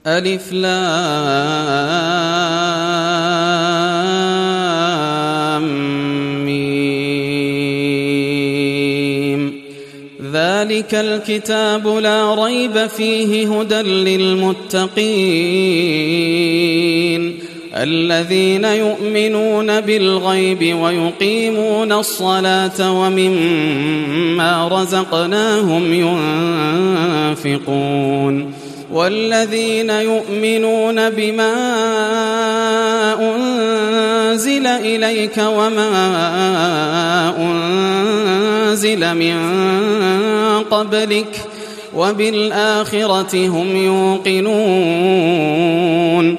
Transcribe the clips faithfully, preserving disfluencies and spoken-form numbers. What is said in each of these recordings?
ألف لام ميم. ذلك الكتاب لا ريب فيه هدى للمتقين الذين يؤمنون بالغيب ويقيمون الصلاة ومما رزقناهم ينفقون والذين يؤمنون بما أنزل إليك وما أنزل من قبلك وبالآخرة هم يوقنون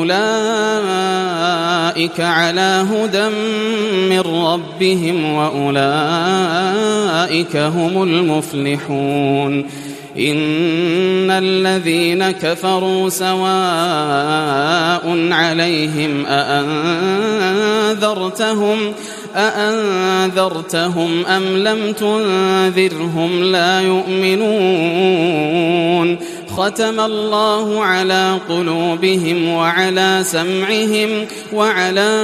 أولئك على هدى من ربهم وأولئك هم المفلحون إن الذين كفروا سواء عليهم أأنذرتهم أأنذرتهم أم لم تنذرهم لا يؤمنون ختم الله على قلوبهم وعلى سمعهم وعلى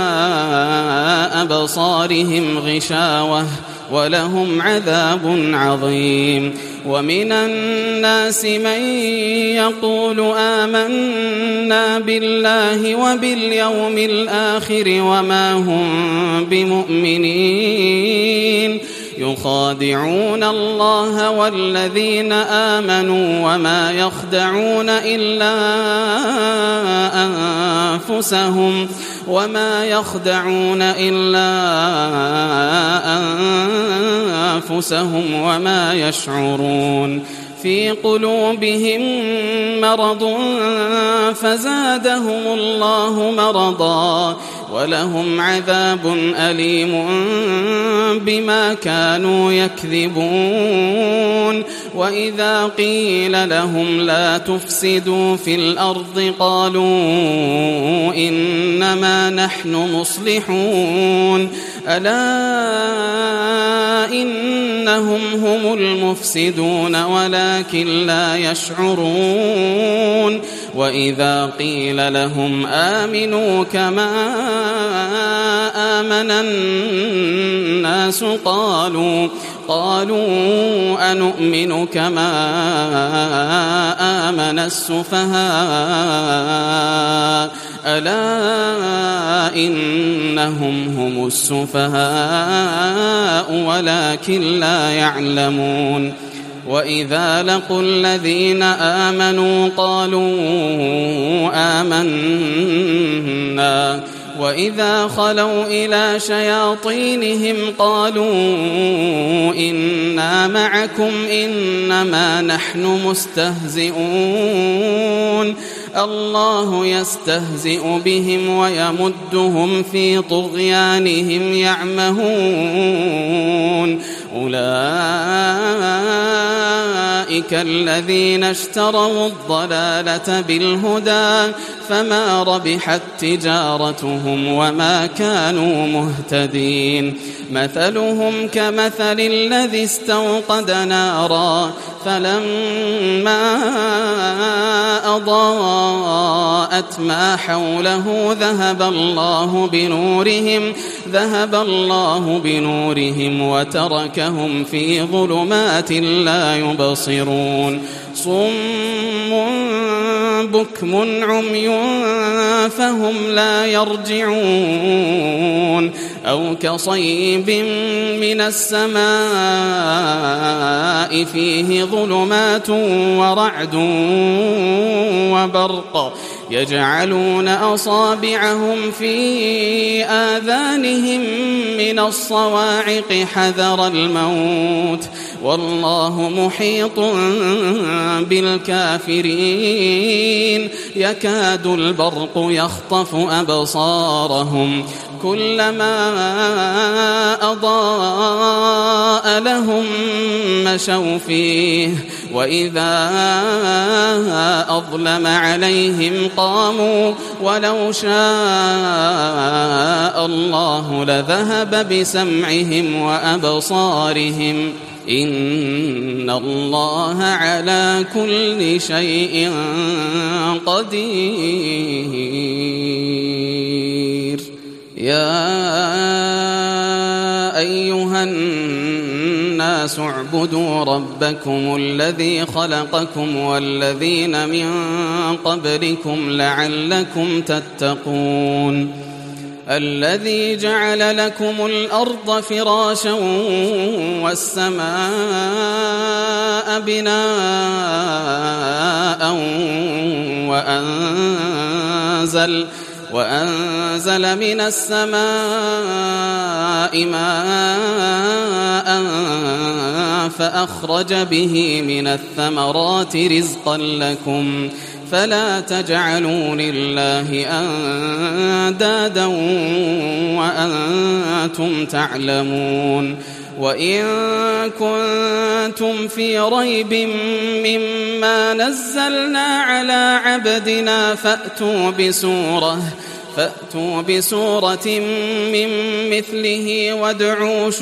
أبصارهم غشاوة ولهم عذاب عظيم ومن الناس من يقول آمنا بالله وباليوم الآخر وما هم بمؤمنين يخادعون الله والذين آمنوا وما يخدعون إلا أنفسهم وما يخدعون إلا أنفسهم وما يشعرون في قلوبهم مرض فزادهم الله مرضا ولهم عذاب أليم بما كانوا يكذبون وإذا قيل لهم لا تفسدوا في الأرض قالوا إنما نحن مصلحون ألا إنهم هم المفسدون ولكن لا يشعرون وإذا قيل لهم آمنوا كما آمن الناس قالوا قالوا أنؤمن كما آمن السفهاء ألا إنهم هم السفهاء ولكن لا يعلمون وإذا لقوا الذين آمنوا قالوا آمنا وإذا خلوا إلى شياطينهم قالوا إنا معكم إنما نحن مستهزئون الله يستهزئ بهم ويمدهم في طغيانهم يعمهون أولئك الذين اشتروا الضلالة بالهدى فما ربحت تجارتهم وما كانوا مهتدين مثلهم كمثل الذي استوقد نارا فلما أضاءت ما حوله ذهب الله بنورهم ذهب الله بنورهم وتركهم في ظلمات لا يبصرون صم بكم عمي فهم لا يرجعون أو كصيب من السماء فيه ظلمات ورعد وبرق يجعلون أصابعهم في آذانهم من الصواعق حذر الموت والله محيط بالكافرين يكاد البرق يخطف أبصارهم كلما أضاء لهم مشوا فيه وإذا أظلم عليهم قاموا ولو شاء الله لذهب بسمعهم وأبصارهم إن الله على كل شيء قدير. يا أيها الناس اعبدوا ربكم الذي خلقكم والذين من قبلكم لعلكم تتقون الذي جعل لكم الأرض فراشا والسماء بناء وأنزل وأنزل من السماء ماء فأخرج به من الثمرات رزقا لكم فلا تجعلوا لله أندادا وأنتم تعلمون. وإن كنتم في ريب مما نزلنا على عبدنا فأتوا بسورة فأتوا بسورة من مثله وادعوا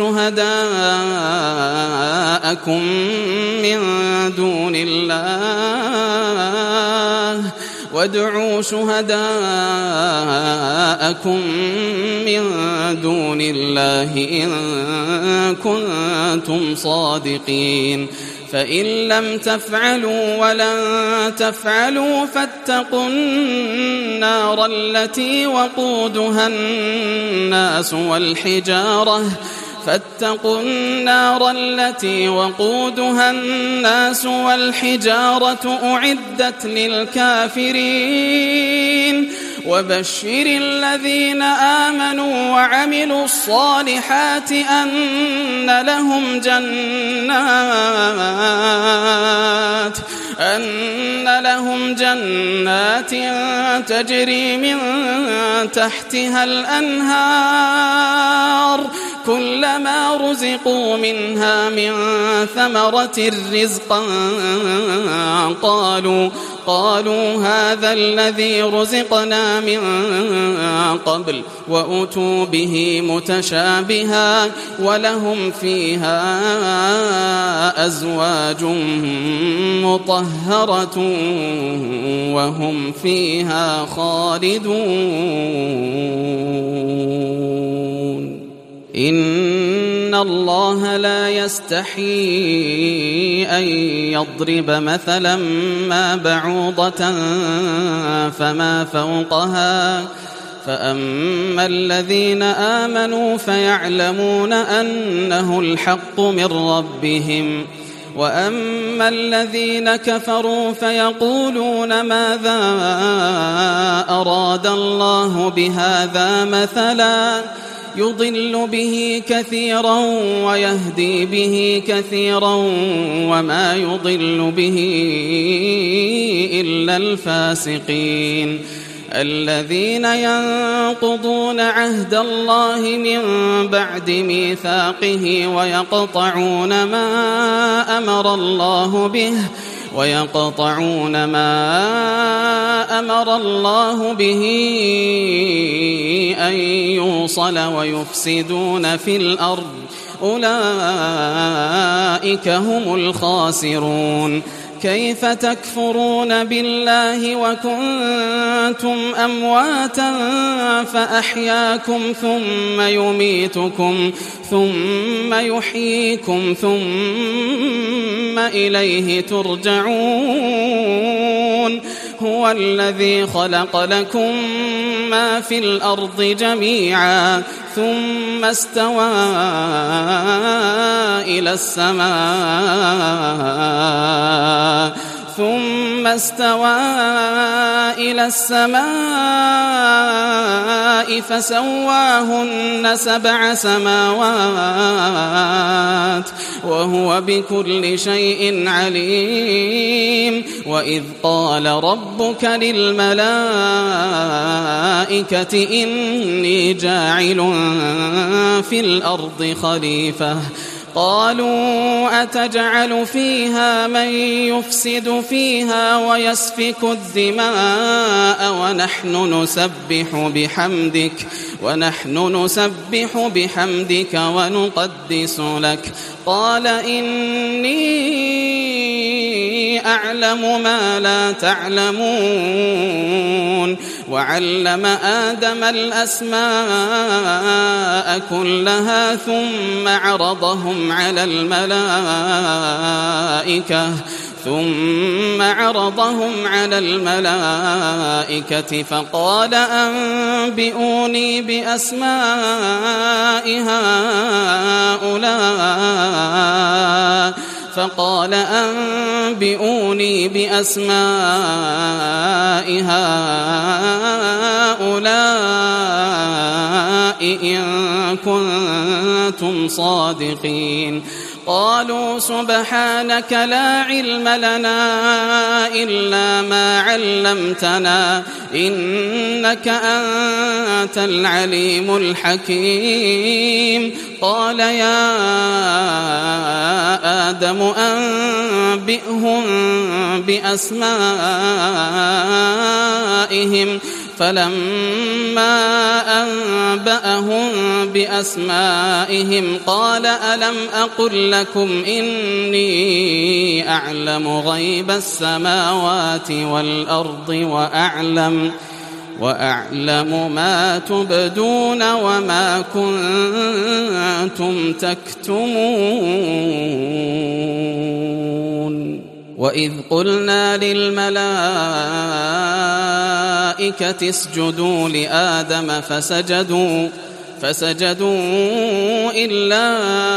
شهداءكم من دون الله وادعوا شهداءكم من دون الله إن كنتم صادقين. فإن لم تفعلوا ولن تفعلوا فاتقوا النار التي وقودها الناس والحجارة فاتقوا النار التي وقودها الناس والحجارة أعدت للكافرين. وبشر الذين آمنوا وعملوا الصالحات أن لهم جنات أن لهم جنات تجري من تحتها الأنهار كلما رزقوا منها من ثمرة رزقا قالوا قالوا هذا الذي رزقنا من قبل وأتوا به متشابها ولهم فيها أزواج مطهرة وهم فيها خالدون. إن الله لا يستحيي أن يضرب مثلا ما بعوضة فما فوقها فأما الذين آمنوا فيعلمون أنه الحق من ربهم وأما الذين كفروا فيقولون ماذا أراد الله بهذا مثلا يضل به كثيرا ويهدي به كثيرا وما يضل به إلا الفاسقين الذين ينقضون عهد الله من بعد ميثاقه ويقطعون ما أمر الله به ويقطعون ما أمر الله به أن يوصل ويفسدون في الأرض أولئك هم الخاسرون. كيف تكفرون بالله وكنتم أمواتا فأحياكم ثم يميتكم ثم يحييكم ثم إليه ترجعون. هو الذي خلق لكم ما في الأرض جميعا ثم استوى إلى السماء ثم استوى إلى السماء فسواهن سبع سماوات وهو بكل شيء عليم. وإذ قال ربك للملائكة إني جاعل في الأرض خليفة قالوا أتجعل فيها من يفسد فيها ويسفك الدماء ونحن نسبح بحمدك ونحن نسبح بحمدك ونقدس لك قال إني أعلم ما لا تعلمون وعلم آدم الأسماء كلها ثم عرضهم على الملائكة ثم عرضهم على الملائكة فقال أنبئوني بأسماء هؤلاء فقال أنبئوني بأسماء هؤلاء إن كنتم صادقين قالوا سبحانك لا علم لنا إلا ما علمتنا إنك أنت العليم الحكيم قال يا آدم أنبئهم بأسمائهم فلما أنبأهم بأسمائهم قال ألم أقل لكم إني أعلم غيب السماوات والأرض وأعلم وأعلم ما تبدون وما كنتم تكتمون وإذ قلنا للملائكة اسجدوا لآدم فسجدوا فسجدوا إلا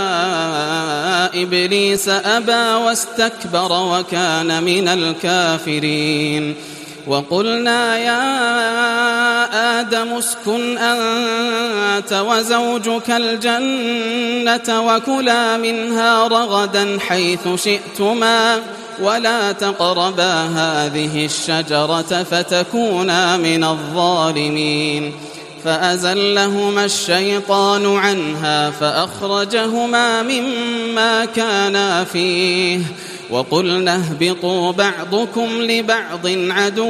إبليس أبى واستكبر وكان من الكافرين وقلنا يا آدم اسكن أنت وزوجك الجنة وكلا منها رغدا حيث شئتما ولا تقربا هذه الشجرة فتكونا من الظالمين فأزلهما الشيطان عنها فأخرجهما مما كانا فيه وقلنا اهبطوا بعضكم لبعض عدو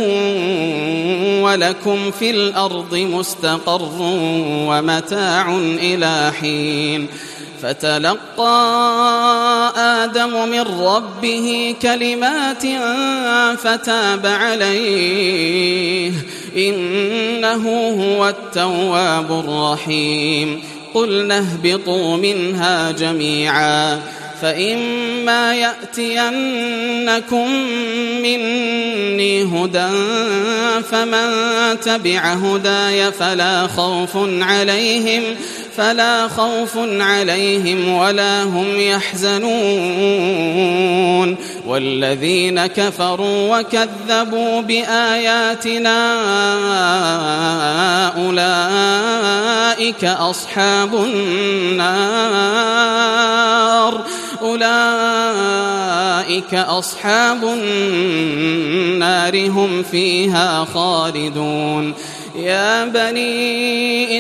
ولكم في الأرض مستقر ومتاع إلى حين فتلقى آدم من ربه كلمات فتاب عليه إنه هو التواب الرحيم قلنا اهبطوا منها جميعا فإما يأتينكم مني هدى فمن تبع هداي فلا خوف عليهم فلا خوف عليهم ولا هم يحزنون والذين كفروا وكذبوا بآياتنا أولئك أصحاب النار أولئك أصحاب النار هم فيها خالدون يا بني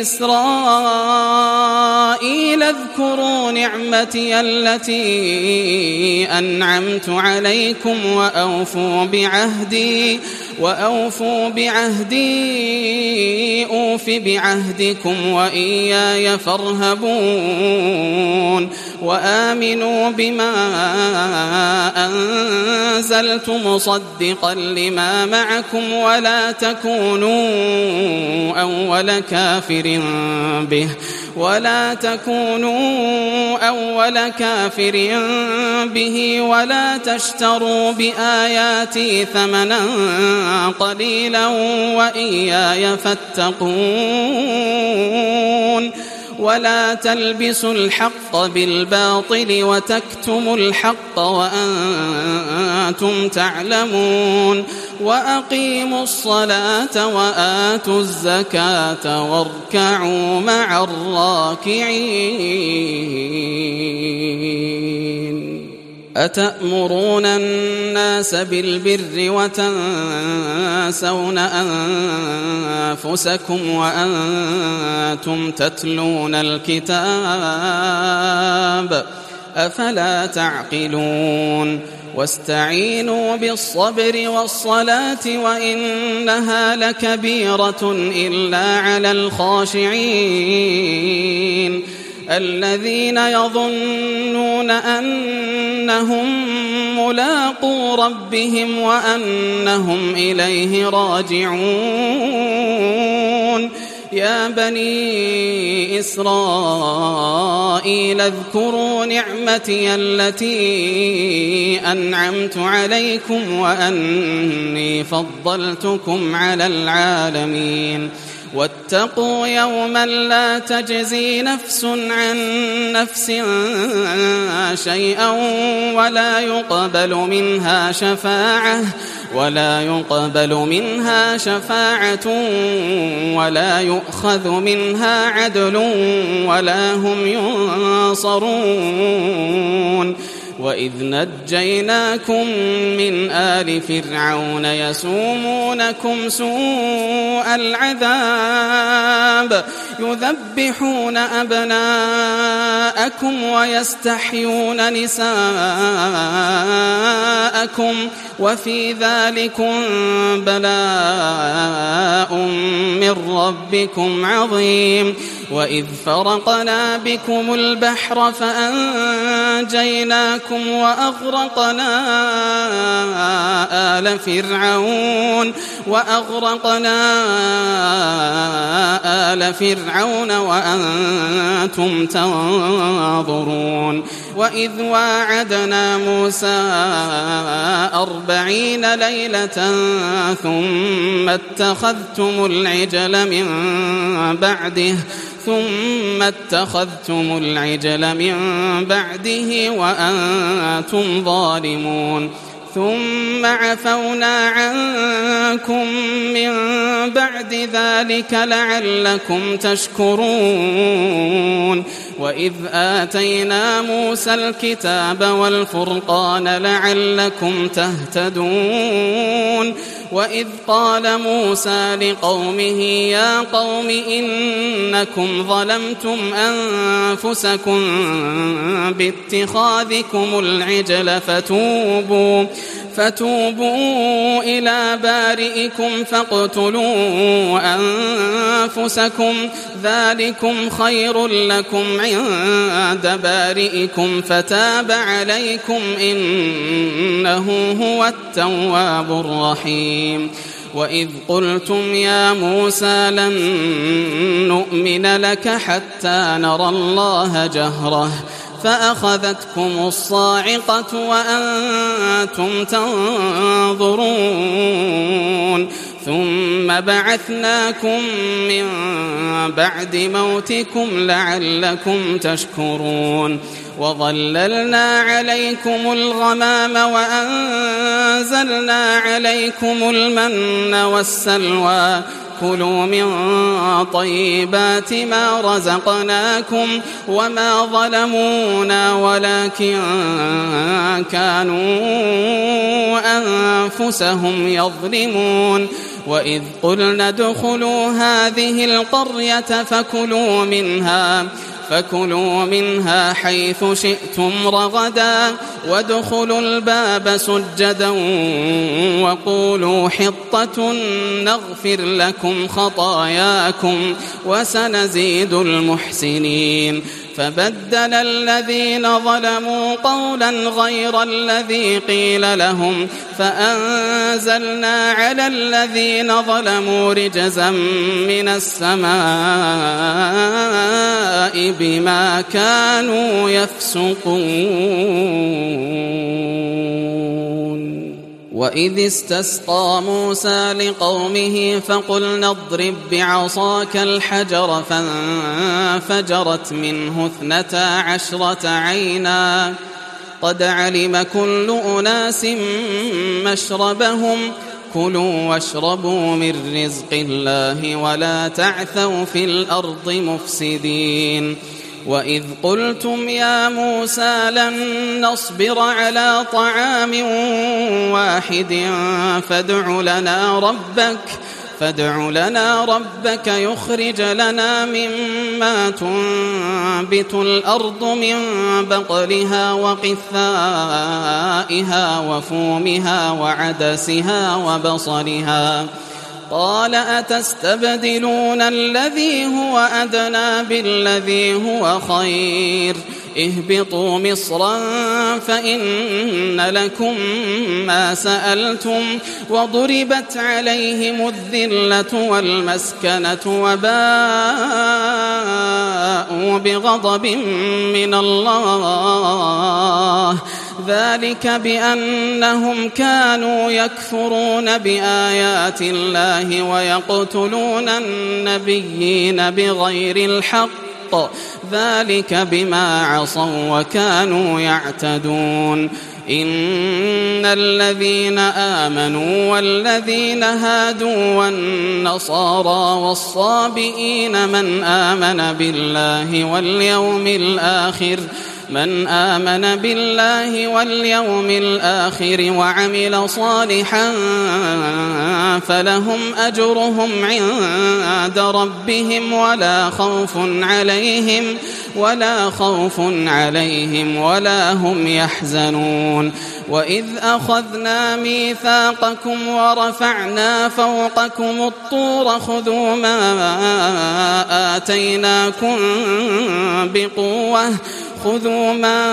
إسرائيل اذكروا نعمتي التي أنعمت عليكم وأوفوا بعهدي وأوفوا بعهدي أوف بعهدكم وإياي فارهبون وآمنوا بما أنزلت مصدقا لما معكم ولا تكونوا أول كافر به ولا تكونوا أول كافر به ولا تشتروا بآياتي ثمنا قليلا وإياي فاتقون ولا تلبسوا الحق بالباطل وتكتموا الحق وأنتم تعلمون وأقيموا الصلاة وآتوا الزكاة واركعوا مع الراكعين أتأمرون الناس بالبر وتنسون تنسون أنفسكم وأنتم تتلون الكتاب أفلا تعقلون واستعينوا بالصبر والصلاة وإنها لكبيرة إلا على الخاشعين الذين يظنون أنهم ملاقو ربهم وأنهم إليه راجعون يا بني إسرائيل اذكروا نعمتي التي أنعمت عليكم وأني فضلتكم على العالمين واتقوا يوما لا تجزي نفس عن نفس شيئا ولا يقبل منها شفاعة ولا يقبل منها شفاعة ولا يؤخذ منها عدل ولا هم ينصرون وإذ نجيناكم من آل فرعون يسومونكم سوء العذاب يذبحون أبناءكم ويستحيون نساءكم وفي ذلكم بلاء من ربكم عظيم وإذ فرقنا بكم البحر فأنجيناكم وأغرقنا آل فرعون وأغرقنا آل فرعون وأنتم تنظرون وإذ واعدنا موسى أربعين ليلة ثم اتخذتم العجل من بعده ثم اتخذتم العجل من بعده وأنتم ظالمون ثم عفونا عنكم من بعد ذلك لعلكم تشكرون وإذ آتينا موسى الكتاب والفرقان لعلكم تهتدون وإذ قال موسى لقومه يا قوم إنكم ظلمتم أنفسكم باتخاذكم العجل فتوبوا فتوبوا إلى بارئكم فاقتلوا أنفسكم ذلكم خير لكم عند بارئكم فتاب عليكم إنه هو التواب الرحيم وإذ قلتم يا موسى لن نؤمن لك حتى نرى الله جهرة فأخذتكم الصاعقة وأنتم تنظرون ثم بعثناكم من بعد موتكم لعلكم تشكرون وظللنا عليكم الغمام وأنزلنا عليكم المن والسلوى كلوا من طيبات ما رزقناكم وما ظلمونا ولكن كانوا أنفسهم يظلمون وإذ قلنا ادخلوا هذه القرية فكلوا منها فكلوا منها حيث شئتم رغدا وادخلوا الباب سجدا وقولوا حطة نغفر لكم خطاياكم وسنزيد المحسنين فبدل الذين ظلموا قولا غير الذي قيل لهم فأنزلنا على الذين ظلموا رجزا من السماء بما كانوا يفسقون وإذ استسقى موسى لقومه فقلنا اضرب بعصاك الحجر فانفجرت منه اثنتا عشرة عينا قد علم كل أناس مشربهم كلوا واشربوا من رزق الله ولا تعثوا في الأرض مفسدين وإذ قلتم يا موسى لن نصبر على طعام واحد فادع لنا ربك فادع لنا ربك يخرج لنا مما تنبت الأرض من بقلها وقثائها وفومها وعدسها وبصلها قال أتستبدلون الذي هو أدنى بالذي هو خير اهبطوا مصرا فإن لكم ما سألتم وضربت عليهم الذلة والمسكنة وباءوا بغضب من الله ذلك بأنهم كانوا يكفرون بآيات الله ويقتلون النبيين بغير الحق ذلك بما عصوا وكانوا يعتدون إن الذين آمنوا والذين هادوا والنصارى والصابئين من آمن بالله واليوم الآخر من آمن بالله واليوم الآخر وعمل صالحا فلهم أجرهم عند ربهم ولا خوف عليهم ولا خوف عليهم ولا هم يحزنون وإذ أخذنا ميثاقكم ورفعنا فوقكم الطور خذوا ما آتيناكم بقوة خذوا ما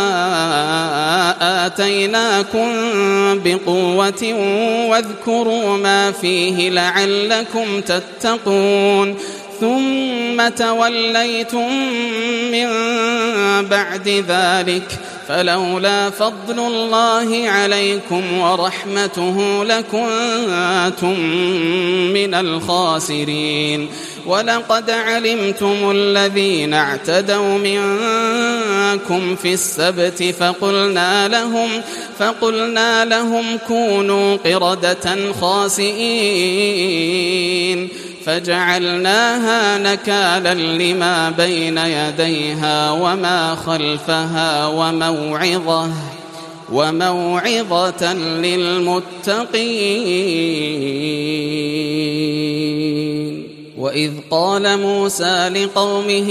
آتيناكم بقوة واذكروا ما فيه لعلكم تتقون ثم توليتم من بعد ذلك فلولا فضل الله عليكم ورحمته لكنتم من الخاسرين ولقد علمتم الذين اعتدوا منكم في السبت فقلنا لهم فقلنا لهم كونوا قردة خاسئين فجعلناها نكالا لما بين يديها وما خلفها وموعظة وموعظة للمتقين وإذ قال موسى لقومه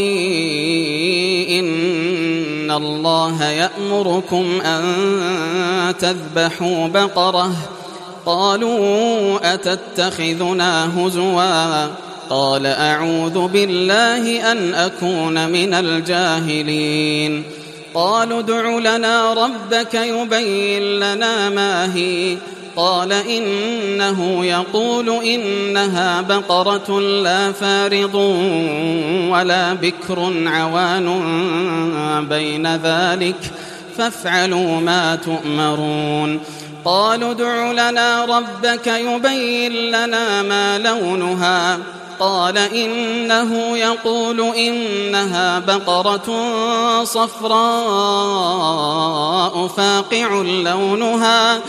إن الله يأمركم أن تذبحوا بقرة قالوا أتتخذنا هزوا قال أعوذ بالله أن أكون من الجاهلين قالوا ادع لنا ربك يبين لنا ما هي قال إنه يقول إنها بقرة لا فارض ولا بكر عوان بين ذلك فافعلوا ما تؤمرون قالوا ادع لنا ربك يبين لنا ما لونها قال إنه يقول إنها بقرة صفراء فاقع لونها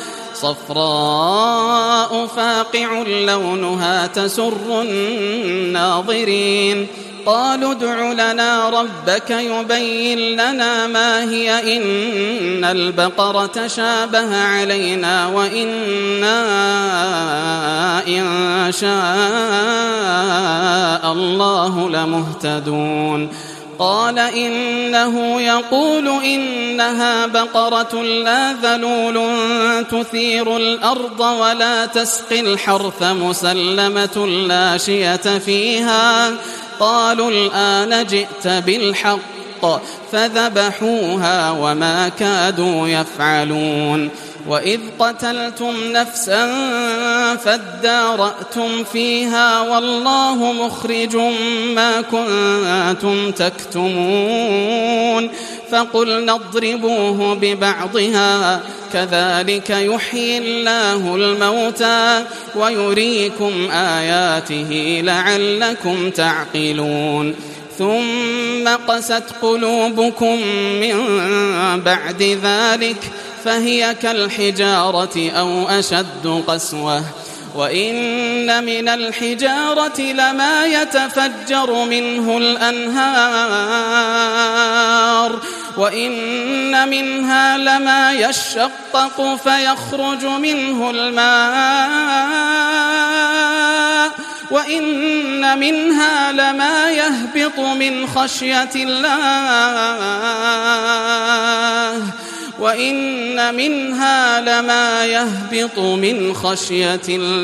صفراء فاقع لونها تسر الناظرين قالوا ادع لنا ربك يبين لنا ما هي إن البقرة شابه علينا وإنا إن شاء الله لمهتدون قال إنه يقول إنها بقرة لا ذلول تثير الأرض ولا تسقي الحرث مسلمة لا شية فيها قالوا الآن جئت بالحق فذبحوها وما كادوا يفعلون وإذ قتلتم نفسا فادارأتم فيها والله مخرج ما كنتم تكتمون فقلنا اضربوه ببعضها كذلك يحيي الله الموتى ويريكم آياته لعلكم تعقلون ثم قست قلوبكم من بعد ذلك فهي كالحجارة أو أشد قسوة وإن من الحجارة لما يتفجر منه الأنهار وإن منها لما يشقق فيخرج منه الماء وإن منها لما يهبط من خشية الله وإن منها لما يهبط من خشية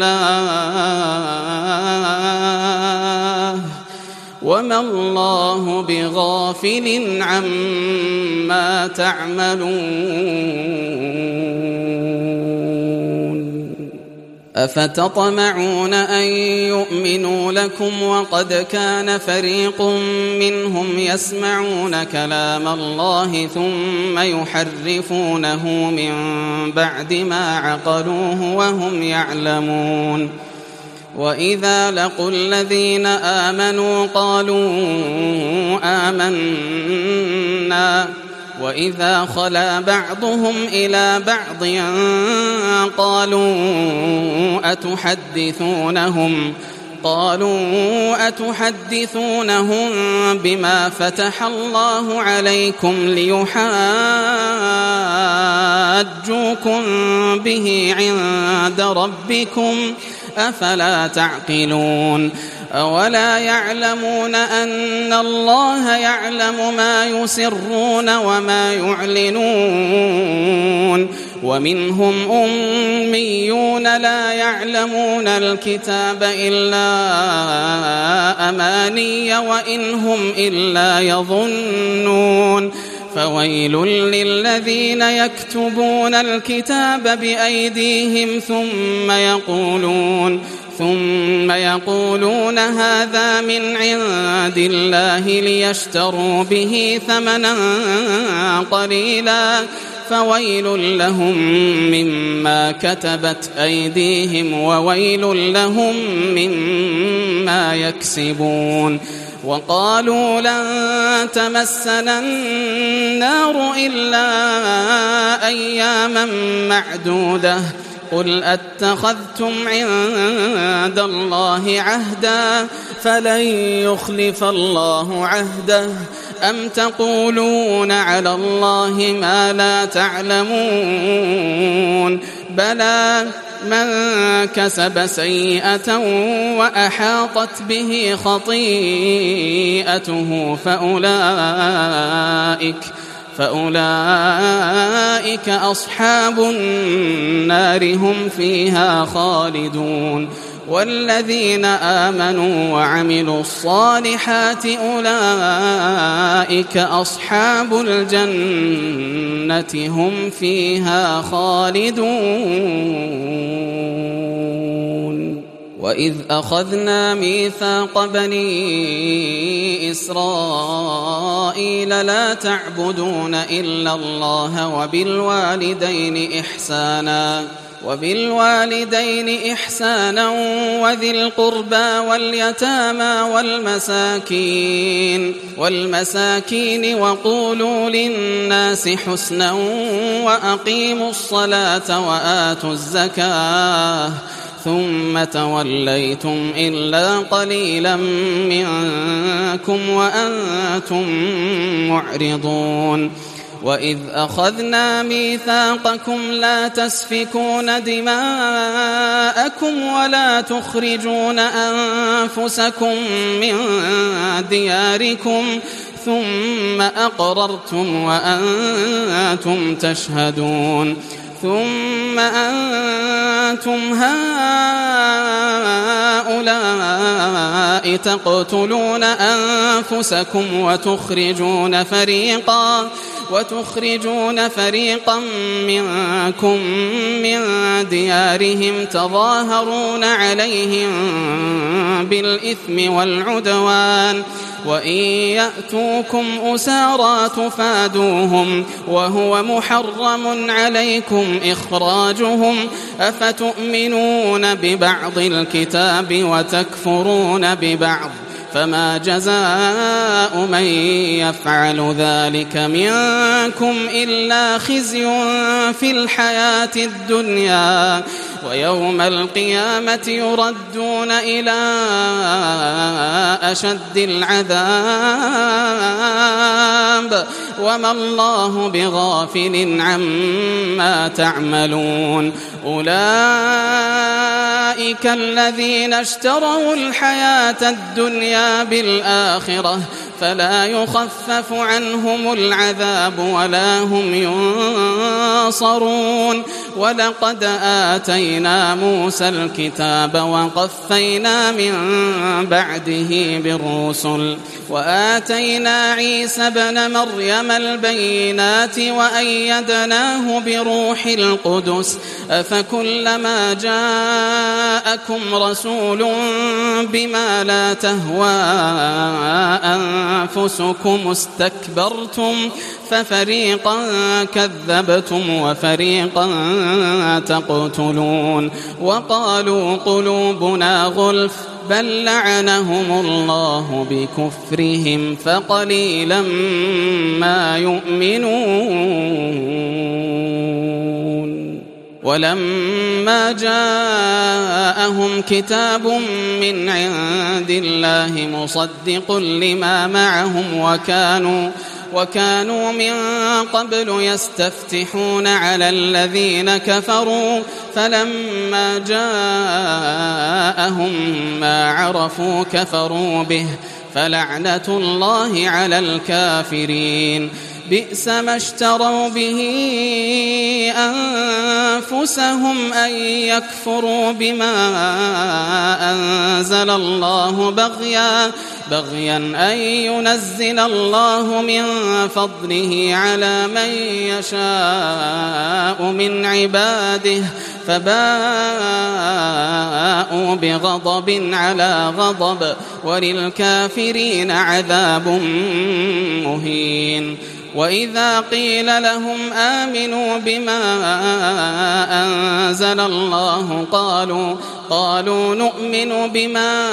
الله وما الله بغافل عما تعملون أفتطمعون أن يؤمنوا لكم وقد كان فريق منهم يسمعون كلام الله ثم يحرفونه من بعد ما عقلوه وهم يعلمون وإذا لقوا الذين آمنوا قالوا آمنا وإذا خلا بعضهم إلى بعض قالوا أتحدثونهم قالوا أتحدثونهم بما فتح الله عليكم ليحاجوكم به عند ربكم أفلا تعقلون أولا يعلمون أن الله يعلم ما يسرون وما يعلنون ومنهم أميون لا يعلمون الكتاب إلا أماني وإن هم إلا يظنون فويل للذين يكتبون الكتاب بأيديهم ثم يقولون ثم يقولون هذا من عند الله ليشتروا به ثمنا قليلا فويل لهم مما كتبت أيديهم وويل لهم مما يكسبون وقالوا لن تمسنا النار إلا أياما معدودة قل أتخذتم عند الله عهدا فلن يخلف الله عهده أم تقولون على الله ما لا تعلمون بلى من كسب سيئة وأحاطت به خطيئته فأولئك فأولئك أصحاب النار هم فيها خالدون والذين آمنوا وعملوا الصالحات أولئك أصحاب الجنة هم فيها خالدون وإذ أخذنا ميثاق بني إسرائيل لا تعبدون إلا الله وبالوالدين إحسانا وبالوالدين إحسانا وذي القربى واليتامى والمساكين والمساكين وقولوا للناس حسنا وأقيموا الصلاة وآتوا الزكاة ثم توليتم إلا قليلا منكم وأنتم معرضون وإذ أخذنا ميثاقكم لا تسفكون دماءكم ولا تخرجون أنفسكم من دياركم ثم أقررتم وأنتم تشهدون ثم أنتم هؤلاء تقتلون أنفسكم وتخرجون فريقا وتخرجون فريقا منكم من ديارهم تظاهرون عليهم بالإثم والعدوان وإن يأتوكم أسارى تفادوهم وهو محرم عليكم إخراجهم أفتؤمنون ببعض الكتاب وتكفرون ببعض فما جزاء من يفعل ذلك منكم إلا خزي في الحياة الدنيا ويوم القيامة يردون إلى أشد العذاب وما الله بغافل عما تعملون أولئك الذين اشتروا الحياة الدنيا بالآخرة فلا يخفف عنهم العذاب ولا هم ينصرون ولقد آتينا موسى الكتاب وقفينا من بعده بالرسل وآتينا عيسى ابن مريم البينات وأيدناه بروح القدس أفكلما جاءكم رسول بما لا تهوى أنفسكم استكبرتم ففريقا كذبتم وفريقا تقتلون وقالوا قلوبنا غلف بل لعنهم الله بكفرهم فقليلا ما يؤمنون ولما جاءهم كتاب من عند الله مصدق لما معهم وكانوا وكانوا من قبل يستفتحون على الذين كفروا فلما جاءهم ما عرفوا كفروا به فلعنة الله على الكافرين بئس ما اشتروا به أنفسهم أن يكفروا بما أنزل الله بغيا بغيا أن ينزل الله من فضله على من يشاء من عباده فباءوا بغضب على غضب وللكافرين عذاب مهين وإذا قيل لهم آمنوا بما أنزل الله قالوا قالوا نؤمن بما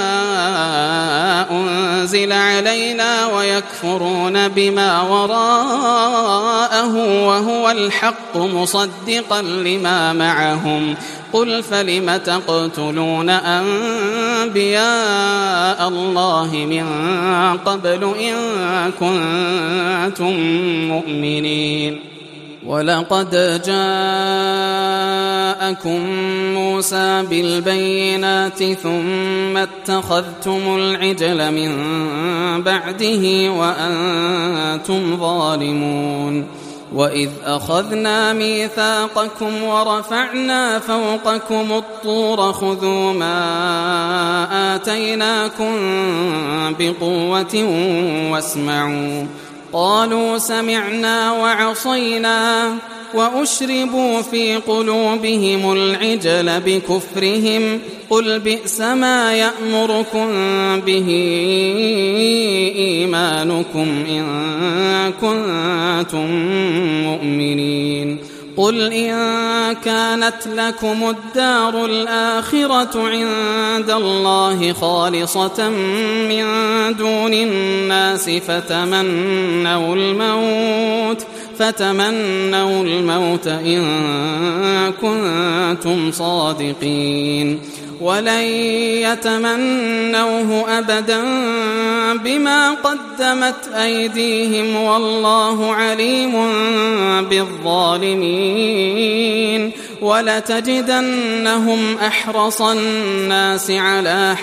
أنزل علينا ويكفرون بما وراءه وهو الحق مصدقا لما معهم قل فلم تقتلون أنبياء الله من قبل إن كنتم مؤمنين ولقد جاءكم موسى بالبينات ثم اتخذتم العجل من بعده وأنتم ظالمون وإذ أخذنا ميثاقكم ورفعنا فوقكم الطور خذوا ما آتيناكم بقوة واسمعوا قالوا سمعنا وعصينا وأشربوا في قلوبهم العجل بكفرهم قل بئس ما يأمركم به إيمانكم إن كنتم مؤمنين قل إن كانت لكم الدار الآخرة عند الله خالصة من دون الناس فتمنوا الموت فتمنوا الموت إن كنتم صادقين ولن يتمنوه أبدا بما قدمت أيديهم والله عليم بالظالمين ولتجدنهم أحرص الناس على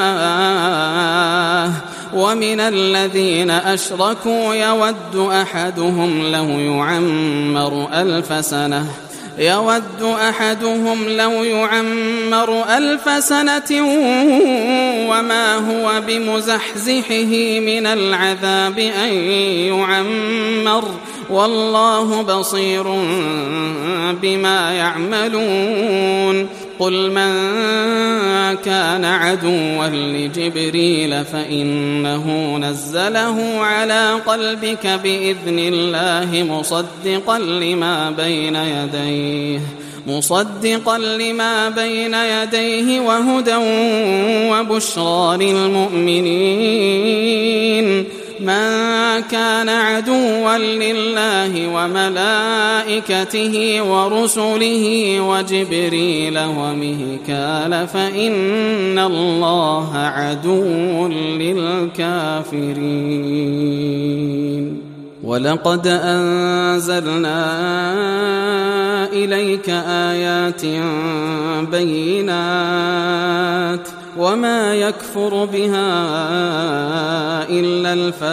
حياة ومن الذين أشركوا يود أحدهم لو يعمر ألف سنة يود أحدهم لو يعمر ألف سنة وما هو بمزحزحه من العذاب أن يعمر والله بصير بما يعملون قل من كان عدوا لجبريل فإنه نزله على قلبك بإذن الله مصدقا لما بين يديه مصدقا لما بين يديه وهدى وبشرى للمؤمنين من كان عدوا لله وملائكته ورسله وجبريل وميكال فإن الله عدو للكافرين. ولقد أنزلنا إليك آيات بينات وما يكفر بها إلا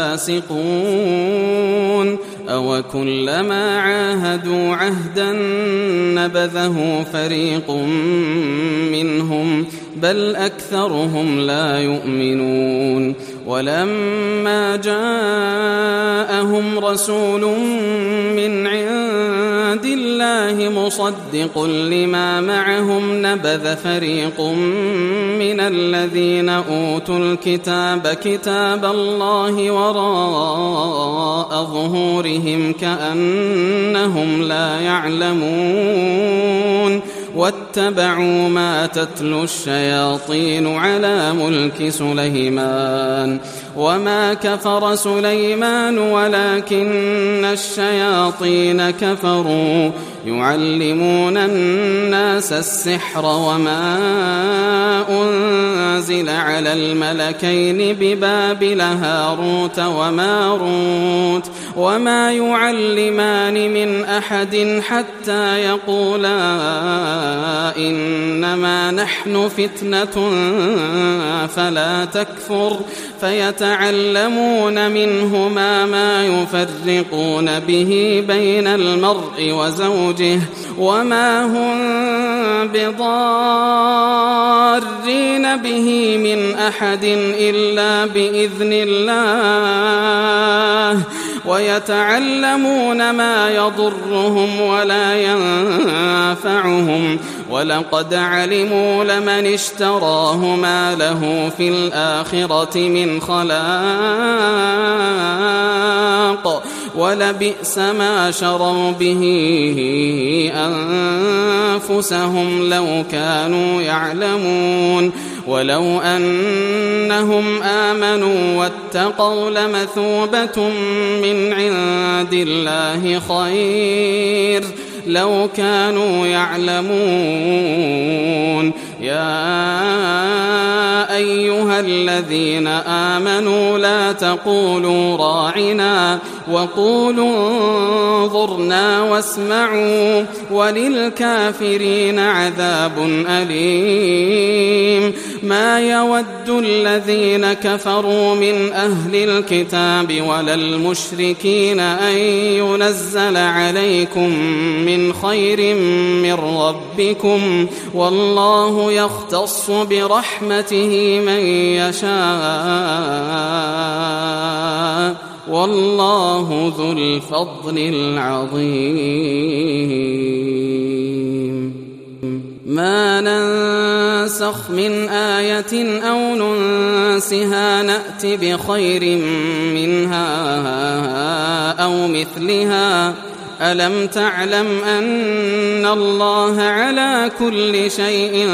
الفاسقون. أو كلما عاهدوا عهدا نبذه فريق منهم بل أكثرهم لا يؤمنون. ولما جاءهم رسول من عند الله مصدق لما معهم نبذ فريق من الذين أوتوا الكتاب كتاب الله وراء ظهورهم كأنهم لا يعلمون. واتبعوا ما تتلو الشياطين على ملك سليمان وما كفر سليمان ولكن الشياطين كفروا يعلمون الناس السحر وما أنزل على الملكين ببابل هاروت وماروت وما يعلمان من أحد حتى يقولا إنما نحن فتنة فلا تكفر فيتعلمون منهما ما يفرقون به بين المرء وزوجه وما هم بضارين به من أحد إلا بإذن الله ويتعلمون ما يضرهم ولا ينفعهم ولقد علموا لمن اشتراه ما له في الآخرة من خلاق ولبئس ما شروا به أنفسهم لو كانوا يعلمون. ولو أنهم آمنوا واتقوا لمثوبة من عند الله خير لو كانوا يعلمون. يا أيها الذين آمنوا لا تقولوا راعنا وقولوا انظرنا واسمعوا وللكافرين عذاب أليم. ما يود الذين كفروا من أهل الكتاب ولا المشركين أن ينزل عليكم من خير من ربكم والله يختص برحمته من يشاء والله ذو الفضل العظيم. ما ننسخ من آية أو ننسها نأت بخير منها أو مثلها. ألم تعلم أن الله على كل شيء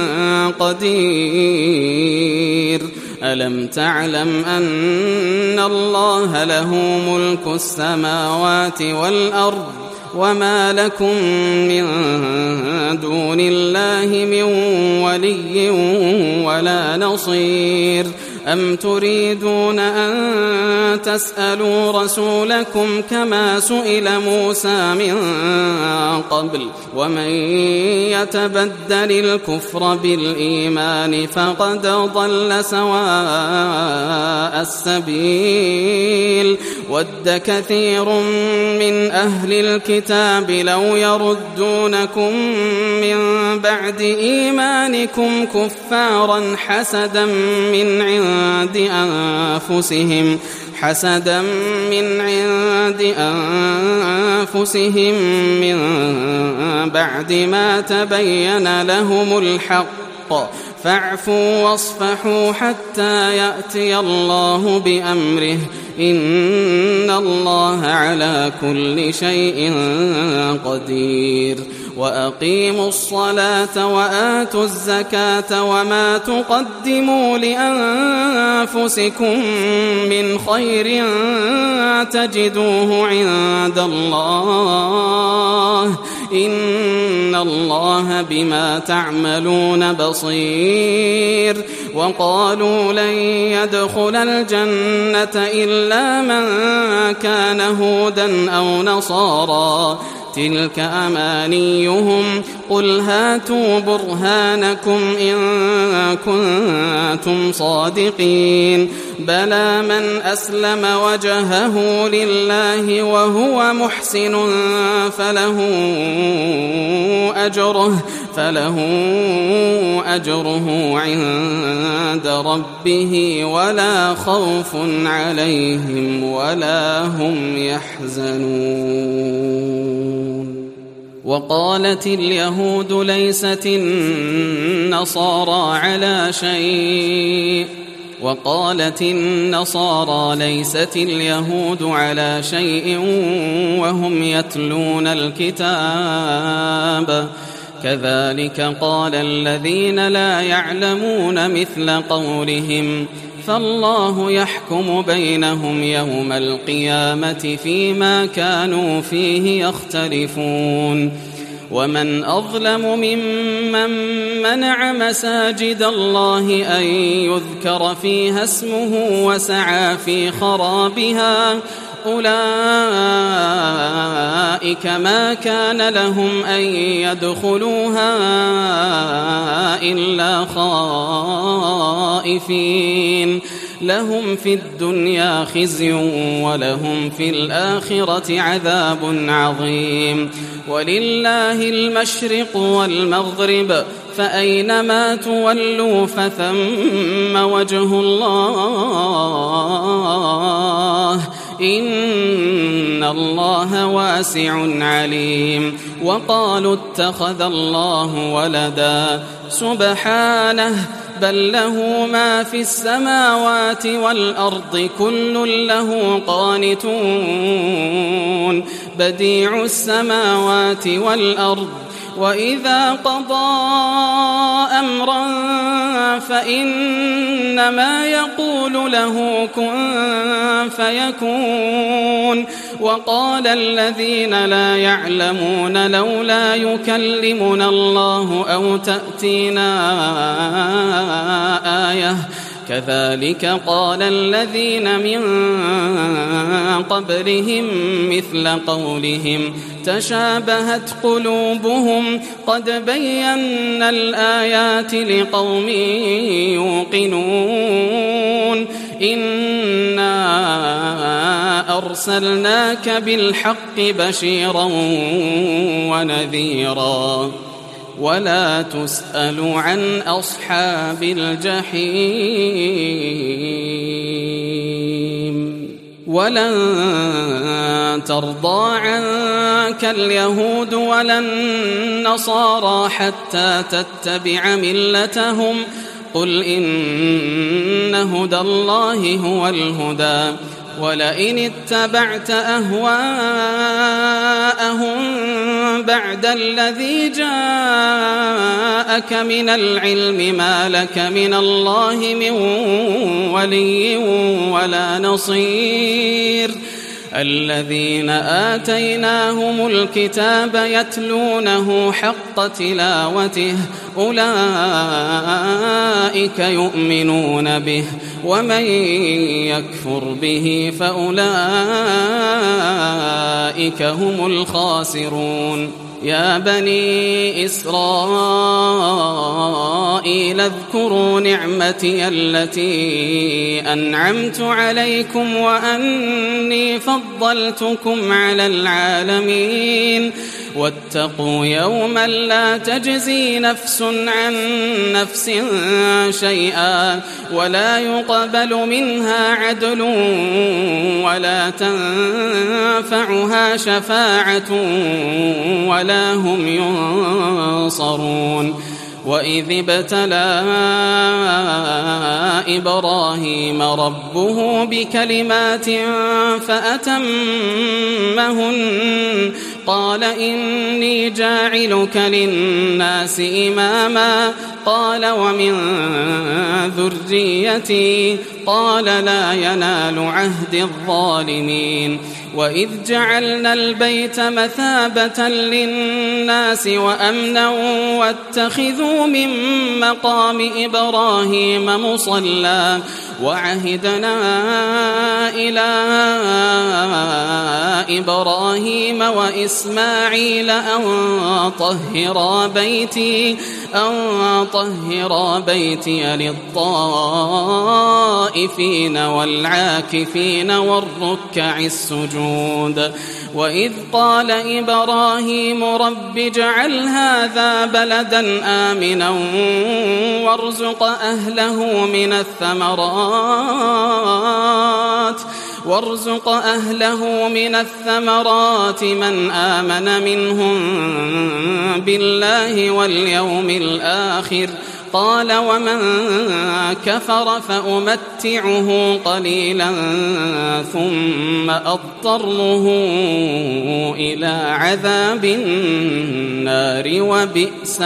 قدير؟ ألم تعلم أن الله له ملك السماوات والأرض وما لكم من دون الله من ولي ولا نصير؟ أم تريدون أن تسألوا رسولكم كما سئل موسى من قبل ومن يتبدل الكفر بالإيمان فقد ضل سواء السبيل. ود كثير من أهل الكتاب لو يردونكم من بعد إيمانكم كفارا حسدا من عند عند أنفسهم حسدا من عند أنفسهم من بعد ما تبين لهم الحق فاعفوا واصفحوا حتى يأتي الله بأمره إن الله على كل شيء قدير. وأقيموا الصلاة وآتوا الزكاة وما تقدموا لأنفسكم من خير تجدوه عند الله إن الله بما تعملون بصير. وقالوا لن يدخل الجنة إلا من كان هودا أو نصارى تلك أمانيهم قل هاتوا برهانكم إن كنتم صادقين بلى من أسلم وجهه لله وهو محسن فله أجره فله أجره عند ربه ولا خوف عليهم ولا هم يحزنون. وقالت اليهود ليست النصارى على شيء وقالت النصارى ليست اليهود على شيء وهم يتلون الكتاب كذلك قال الذين لا يعلمون مثل قولهم فالله يحكم بينهم يوم القيامة فيما كانوا فيه يختلفون. ومن أظلم ممن منع مساجد الله أن يذكر فيها اسمه وسعى في خرابها أولئك ما كان لهم أن يدخلوها إلا خائفين لهم في الدنيا خزي ولهم في الآخرة عذاب عظيم. ولله المشرق والمغرب فأينما تولوا فثم وجه الله إن الله واسع عليم. وقالوا اتخذ الله ولدا سبحانه بل له ما في السماوات والأرض كل له قانتون بديع السماوات والأرض وإذا قضى أمرا فإنما يقول له كن فيكون. وقال الذين لا يعلمون لولا يكلمنا الله أو تأتينا آية كذلك قال الذين من قبلهم مثل قولهم تشابهت قلوبهم قد بينا الآيات لقوم يوقنون إنا أرسلناك بالحق بشيرا ونذيرا ولا تسأل عن أصحاب الجحيم. ولن ترضى عنك اليهود ولا النصارى حتى تتبع ملتهم قل إن هدى الله هو الهدى ولئن اتبعت أهواءهم بعد الذي جاءك من العلم ما لك من الله من ولي ولا نصير. الذين آتيناهم الكتاب يتلونه حق تلاوته أولئك يؤمنون به ومن يكفر به فأولئك هم الخاسرون. يا بني إسرائيل اذكروا نعمتي التي أنعمت عليكم وأني فضلتكم على العالمين واتقوا يوما لا تجزي نفس عن نفس شيئا ولا يقبل منها عدل ولا تنفعها شفاعة ولا هم ينصرون. وإذ ابتلى إبراهيم ربه بكلمات فأتمهن قال إني جاعلك للناس إماما قال ومن ذريتي قال لا ينال عهد الظالمين وإذ جعلنا البيت مثابة للناس وأمنا واتخذوا من مقام إبراهيم مصلى وعهدنا إلى إبراهيم وإسماعيل أن طهرا بيتي أن طهرا بيتي للطائفين والعاكفين والركع السجود وإذ قال إبراهيم رب اجعل هذا بلدا آمنا وارزق أهله من الثمرات وارزق أهله من الثمرات من آمن منهم بالله واليوم الآخر قال ومن كفر فأمتعه قليلا ثم أضطره إلى عذاب النار وبئس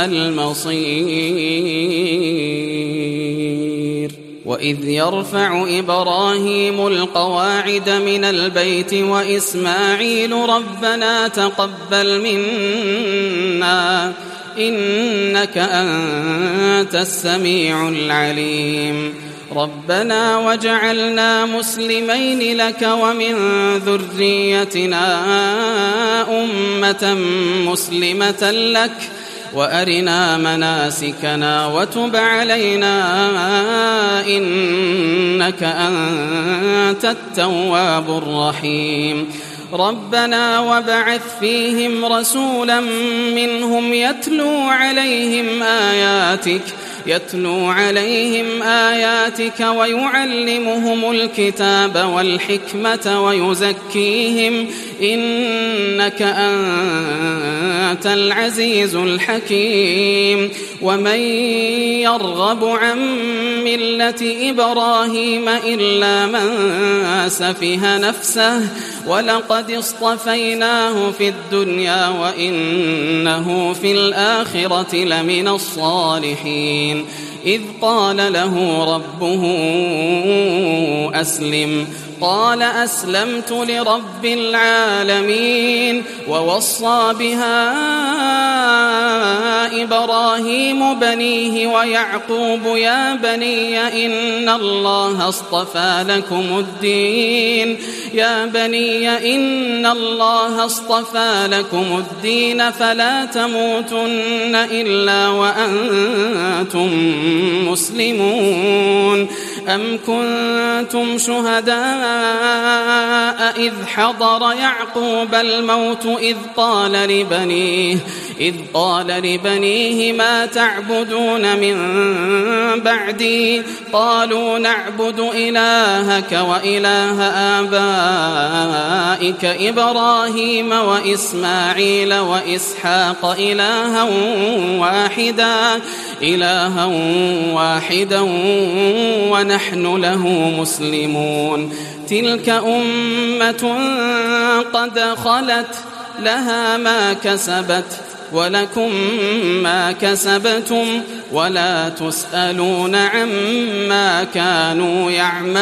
المصير وإذ يرفع إبراهيم القواعد من البيت وإسماعيل ربنا تقبل منا إنك أنت السميع العليم ربنا وجعلنا مسلمين لك ومن ذريتنا أمة مسلمة لك وأرنا مناسكنا وتب علينا إنك أنت التواب الرحيم ربنا وبعث فيهم رسولا منهم يتلو عليهم آياتك يتلو عليهم آياتك ويعلمهم الكتاب والحكمة ويزكيهم إنك أنت العزيز الحكيم ومن يرغب عن ملة إبراهيم إلا من سفه نفسه ولقد اصطفيناه في الدنيا وإنه في الآخرة لمن الصالحين إذ قال له ربه أسلم قال أسلمت لرب العالمين ووصى بها إبراهيم بنيه ويعقوب يا بني إن الله اصطفى لكم الدين يا بني إن الله اصطفى لكم الدين فلا تموتن إلا وأنتم مسلمون أم كنتم شهداء إذ حضر يعقوب الموت إذ قال لبنيه إذ قال لبنيه ما تعبدون من بعدي قالوا نعبد إلهك وإله آبائك إبراهيم وإسماعيل وإسحاق إلها واحدا إلها واحدا ونحن له مسلمون تلك أمة قد خلت لها ما كسبت ولكم ما كسبتم ولا تسألون عما كانوا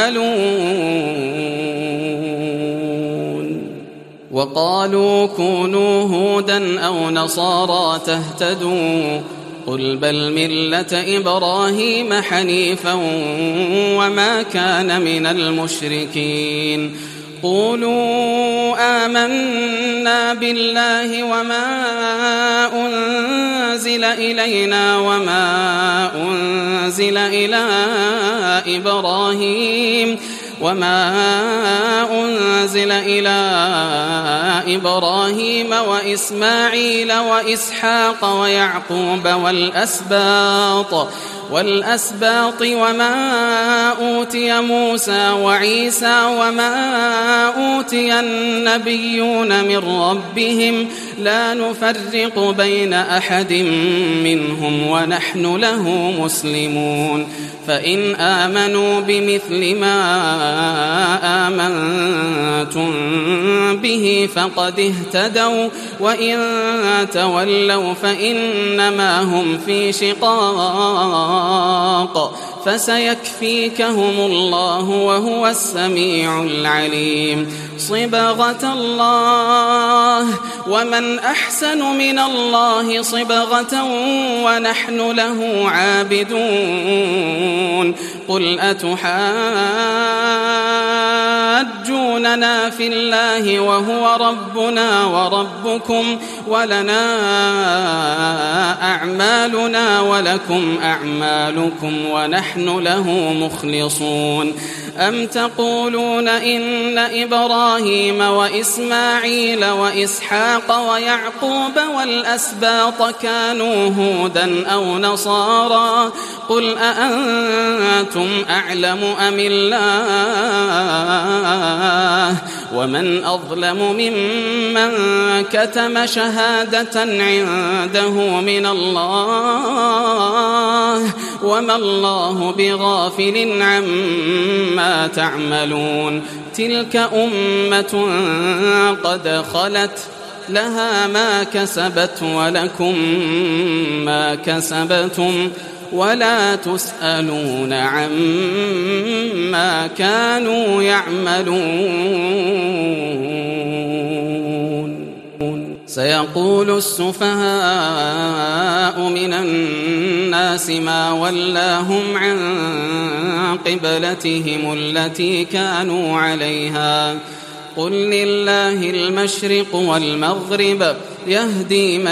يعملون وقالوا كونوا هودا أو نصارى تهتدوا قل بل ملة إبراهيم حنيفا وما كان من المشركين قولوا آمنا بالله وما أنزل إلينا وما أنزل إلى إبراهيم وما أنزل إلى إبراهيم وإسماعيل وإسحاق ويعقوب والأسباط والأسباط وما أوتي موسى وعيسى وما أوتي النبيون من ربهم لا نفرق بين أحد منهم ونحن له مسلمون فإن آمنوا بمثل ما آمنتم به فقد اهتدوا وإن تولوا فإنما هم في شقاق فسيكفيكهم الله وهو السميع العليم صبغة الله ومن أحسن من الله صبغة ونحن له عابدون قل أتحاجوننا في الله وهو ربنا وربكم ولنا أعمالنا ولكم أعمالكم ونحن له مخلصون أم تقولون إن إبراهيم وإسماعيل وإسحاق ويعقوب والأسباط كانوا هودا أو نصارى قل أأنتم أعلم أم الله ومن أظلم ممن كتم شهادة عنده من الله وما الله بغافل عما تعملون تلك أمة قد خلت لها ما كسبت ولكم ما كسبتم ولا تسألون عما كانوا يعملون سيقول السفهاء من الناس ما ولاهم عن قبلتهم التي كانوا عليها قل لله المشرق والمغرب يهدي من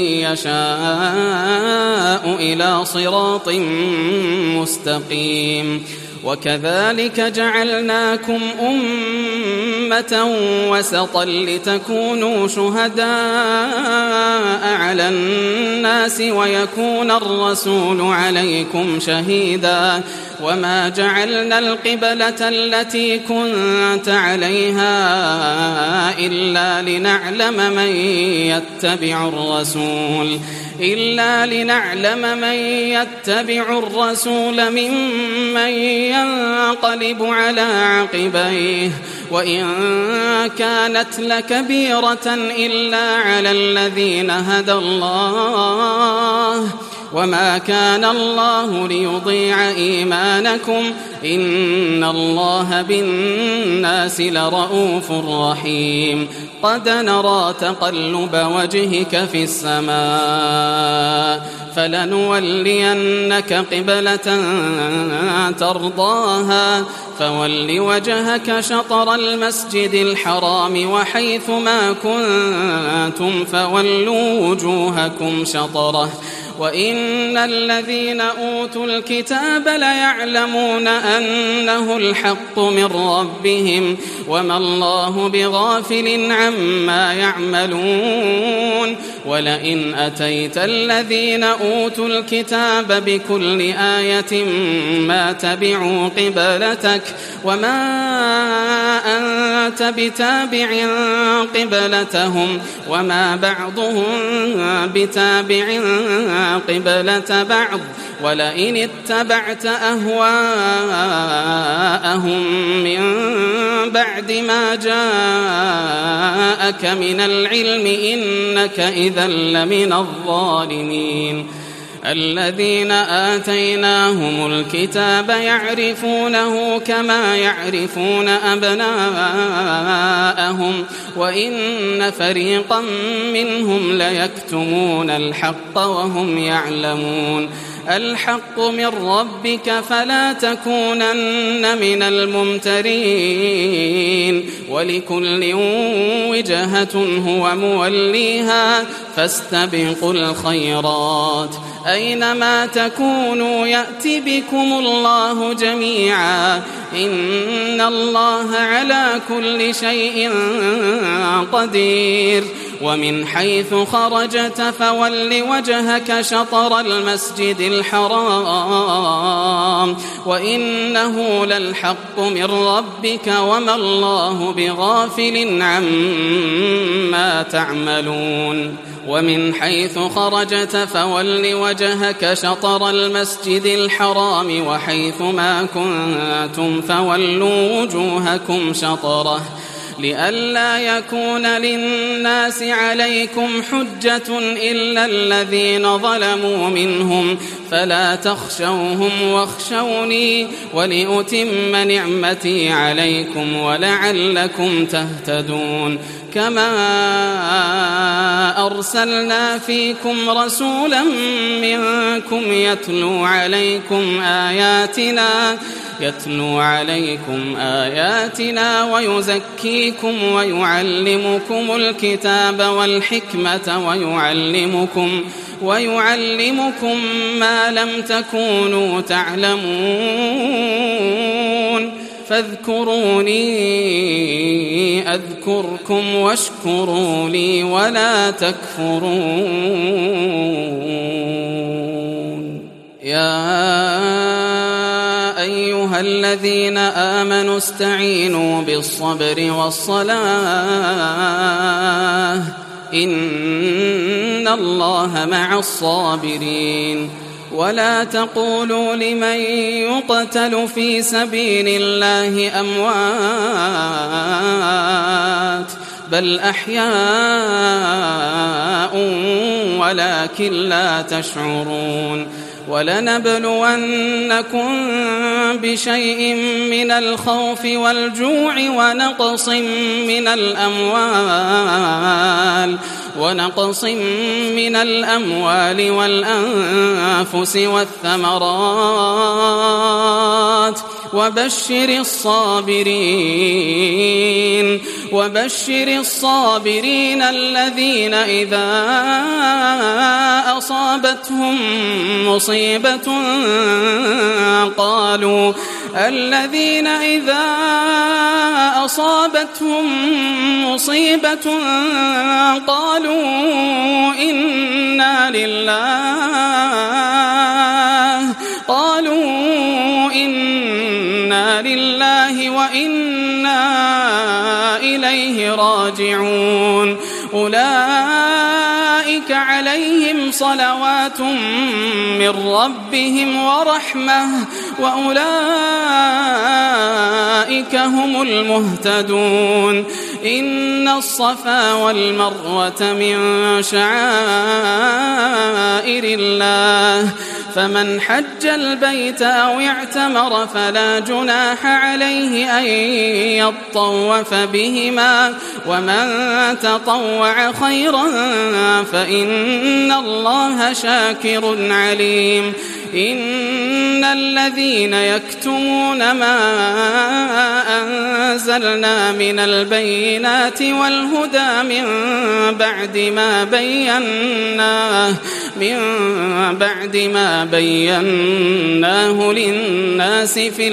يشاء إلى صراط مستقيم وكذلك جعلناكم أمة وسطا لتكونوا شهداء على الناس ويكون الرسول عليكم شهيدا وما جعلنا القبلة التي كنت عليها إلا لنعلم من يتبع الرسول إلا لنعلم من يتبع الرسول ممن ينقلب على عقبيه وإن كانت لكبيرة إلا على الذين هدى الله وما كان الله ليضيع إيمانكم إن الله بالناس لرؤوف رحيم قد نرى تقلب وجهك في السماء فلنولينك قبلة ترضاها فول وجهك شطر المسجد الحرام وحيث ما كنتم فولوا وجوهكم شطره وإن الذين أوتوا الكتاب ليعلمون أنه الحق من ربهم وما الله بغافل عما يعملون ولئن أتيت الذين أوتوا الكتاب بكل آية ما تبعوا قبلتك وما أنت بتابع قبلتهم وما بعضهم بتابع قبلة بعض ولئن اتبعت أهواءهم من بعد ما جاءك من العلم إنك إذا لمن الظالمين الذين آتيناهم الكتاب يعرفونه كما يعرفون أبناءهم وإن فريقا منهم ليكتمون الحق وهم يعلمون الحق من ربك فلا تكونن من الممترين ولكل وجهة هو موليها فاستبقوا الخيرات أينما تكونوا يأتي بكم الله جميعا إن الله على كل شيء قدير ومن حيث خرجت فول وجهك شطر المسجد الحرام وإنه للحق من ربك وما الله بغافل عما تعملون ومن حيث خرجت فول وجهك شطر المسجد الحرام وحيث ما كنتم فولوا وجوهكم شطره لئلا يكون للناس عليكم حجة إلا الذين ظلموا منهم فلا تخشوهم واخشوني ولأتم نعمتي عليكم ولعلكم تهتدون كما أرسلنا فيكم رسولا منكم يتلو عليكم آياتنا يتلو عليكم آياتنا ويزكيكم ويعلمكم الكتاب والحكمة ويعلمكم ويعلمكم ما لم تكونوا تعلمون فاذكروني أذكركم واشكروا لي ولا تكفرون يا أيها الذين آمنوا استعينوا بالصبر والصلاة إن الله مع الصابرين ولا تقولوا لمن يقتل في سبيل الله أموات بل أحياء ولكن لا تشعرون ولنبلونكم بشيء من الخوف والجوع ونقص من الأموال ونقص من الأموال والأنفس والثمرات وبشر الصابرين وبشر الصابرين الذين إذا أصابتهم مصيبة قالوا الذين إذا أصابتهم مصيبة قالوا إنا لله قالوا إنا لله وإنا إليه راجعون أولئك عليهم صلوات من ربهم ورحمة وأولئك هم المهتدون إن الصفا والمروة من شعائر الله فمن حج البيت أو اعتمر فلا جناح عليه أن يطوف بهما ومن تطوع خيرا فإن الله شاكر عليم إن الذين يكتمون ما أنزلنا من البينات والهدى من بعد ما بيناه من بعد ما بيناه للناس في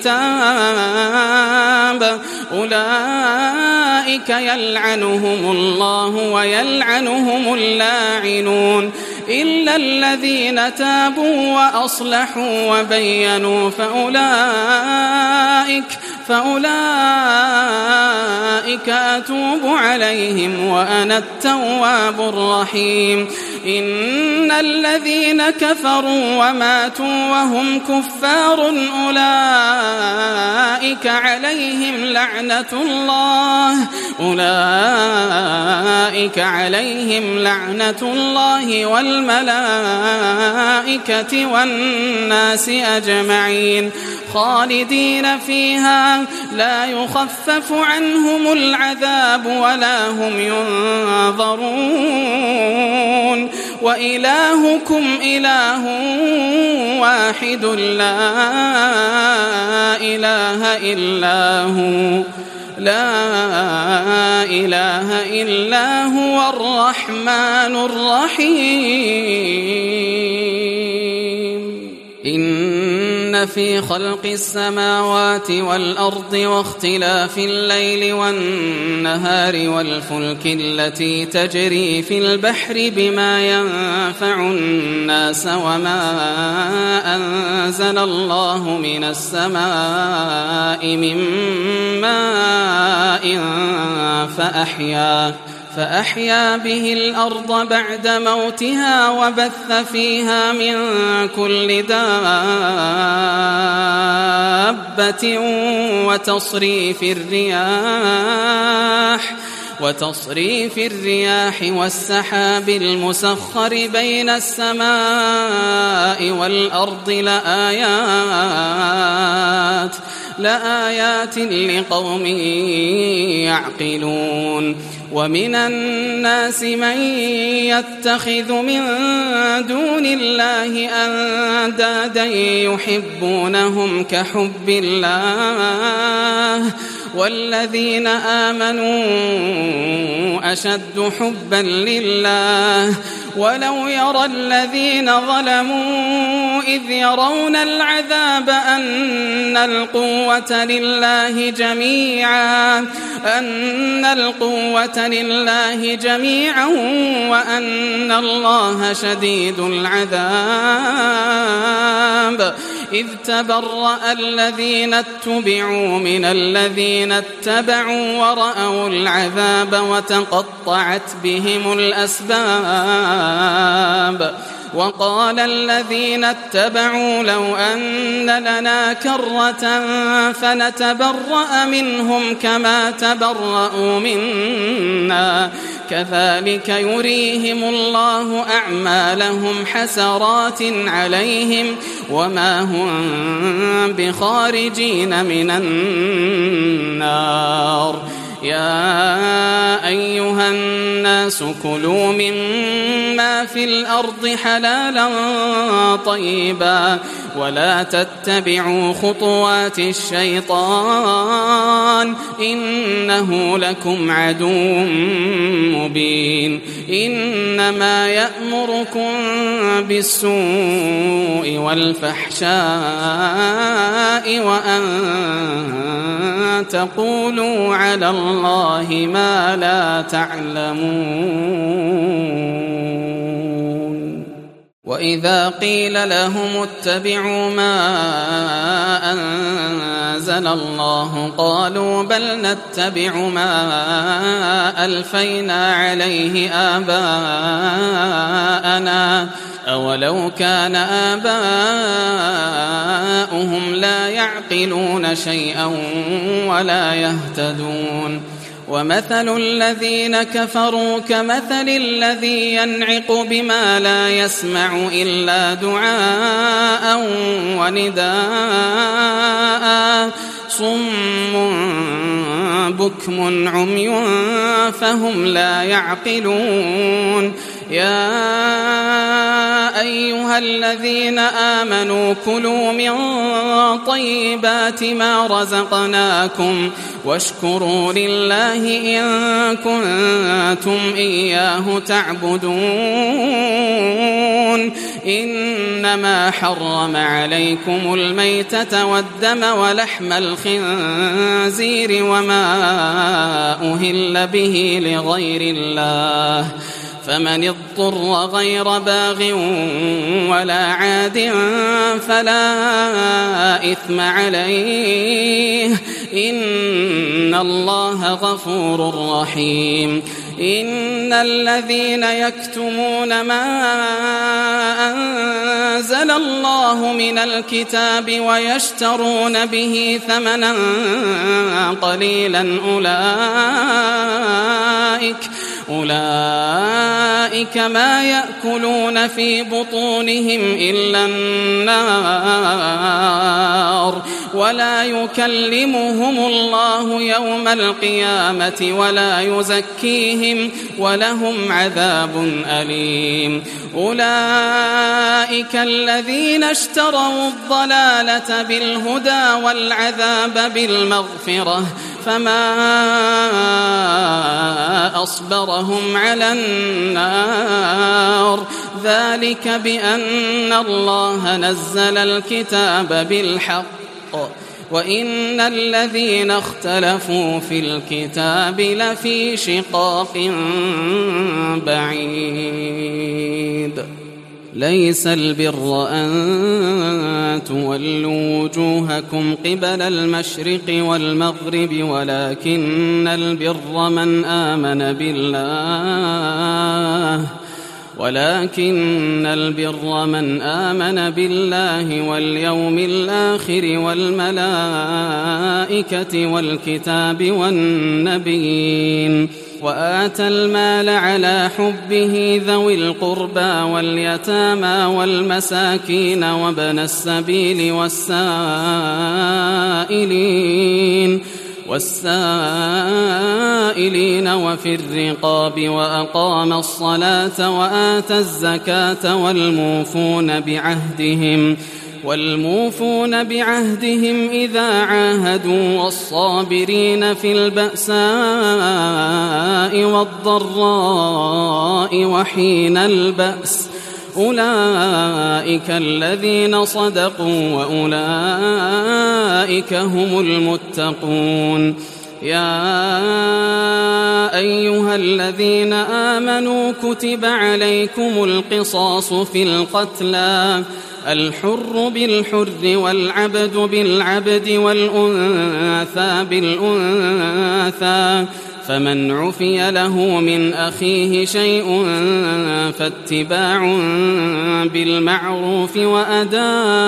الكتاب أولئك يلعنهم الله ويلعنهم اللاعنون إلا الذين تابوا وأصلحوا وبينوا فأولئك فأولئك أتوب عليهم وأنا التواب الرحيم إن الذين كفروا وماتوا وهم كفار أولئك عليهم لعنة الله أولئك عليهم لعنة الله والملائكة والناس أجمعين خالدين فيها لا يخفف عنهم العذاب ولا هم ينظرون وإلهكم إله واحد لا إله إلا هو لا إله إلا هو الرحمن الرحيم إن إن في خلق السماوات والأرض واختلاف الليل والنهار والفلك التي تجري في البحر بما ينفع الناس وما أنزل الله من السماء من ماء فأحيا فأحيا به الأرض بعد موتها وبث فيها من كل دابة وتصريف الرياح وتصريف الرياح والسحاب المسخر بين السماء والأرض لآيات لآيات لقوم يعقلون ومن الناس من يتخذ من دون الله أندادا يحبونهم كحب الله والذين آمنوا أشد حبا لله ولو يرى الذين ظلموا إذ يرون العذاب أن القوة لله جميعا أن القوة لله جميعا وأن الله شديد العذاب إذ تبرأ الذين اتبعوا من الذين اتبعوا ورأوا العذاب وتقطعت بهم الأسباب وقال الذين اتبعوا لو أن لنا كرة فنتبرأ منهم كما تبرأوا منا كذلك يريهم الله أعمالهم حسرات عليهم وما هم بخارجين من النار يا أيها الناس كلوا مما في الأرض حلالا طيبا ولا تتبعوا خطوات الشيطان إنه لكم عدو مبين إنما يأمركم بالسوء والفحشاء وأن تقولوا على الله ما لا تعلمون وإذا قيل لهم اتبعوا ما أنزل الله قالوا بل نتبع ما ألفينا عليه آباءنا أولو كان آباؤهم لا يعقلون شيئا ولا يهتدون ومثل الذين كفروا كمثل الذي ينعق بما لا يسمع إلا دعاء ونداء صم بكم عمي فهم لا يعقلون يا أيها الذين آمنوا كلوا من طيبات ما رزقناكم واشكروا لله إن كنتم إياه تعبدون إنما حرم عليكم الميتة والدم ولحم الخنزير وما أهل به لغير الله فمن اضطر غير باغ ولا عاد فلا إثم عليه إن الله غفور رحيم إن الذين يكتمون ما أنزل الله من الكتاب ويشترون به ثمنا قليلا أولئك أولئك ما يأكلون في بطونهم إلا النار ولا يكلمهم الله يوم القيامة ولا يزكيهم ولهم عذاب أليم أولئك الذين اشتروا الضلالة بالهدى والعذاب بالمغفرة فما أصبرهم على النار ذلك بأن الله نزل الكتاب بالحق وإن الذين اختلفوا في الكتاب لفي شقاق بعيد ليس البر أن تولوا وجوهكم قبل المشرق والمغرب ولكن البر من آمن بالله ولكن البر من آمن بالله واليوم الآخر والملائكة والكتاب والنبيين وآتى المال على حبه ذوي القربى واليتامى والمساكين وابن السبيل والسائلين والسائلين وفي الرقاب وأقام الصلاة وآتى الزكاة والموفون بعهدهم والموفون بعهدهم إذا عاهدوا والصابرين في البأساء والضراء وحين البأس أولئك الذين صدقوا وأولئك هم المتقون يا أيها الذين آمنوا كتب عليكم القصاص في القتلى الحر بالحر والعبد بالعبد والأنثى بالأنثى فمن عفي له من أخيه شيء فاتباع بالمعروف وأداء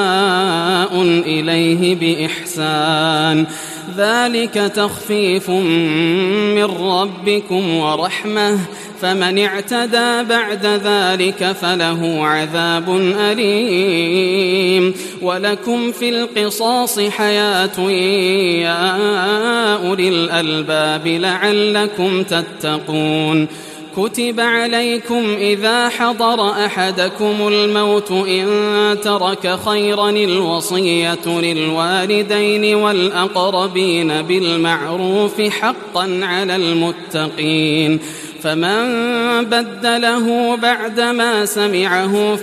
إليه بإحسان ذلك تخفيف من ربكم ورحمة فمن اعتدى بعد ذلك فله عذاب أليم ولكم في القصاص حياة يا أولي الألباب لعلكم تتقون كتب عليكم إذا حضر أحدكم الموت إن ترك خيرا الوصية للوالدين والأقربين بالمعروف حقا على المتقين فمن بدله بعدما سمعه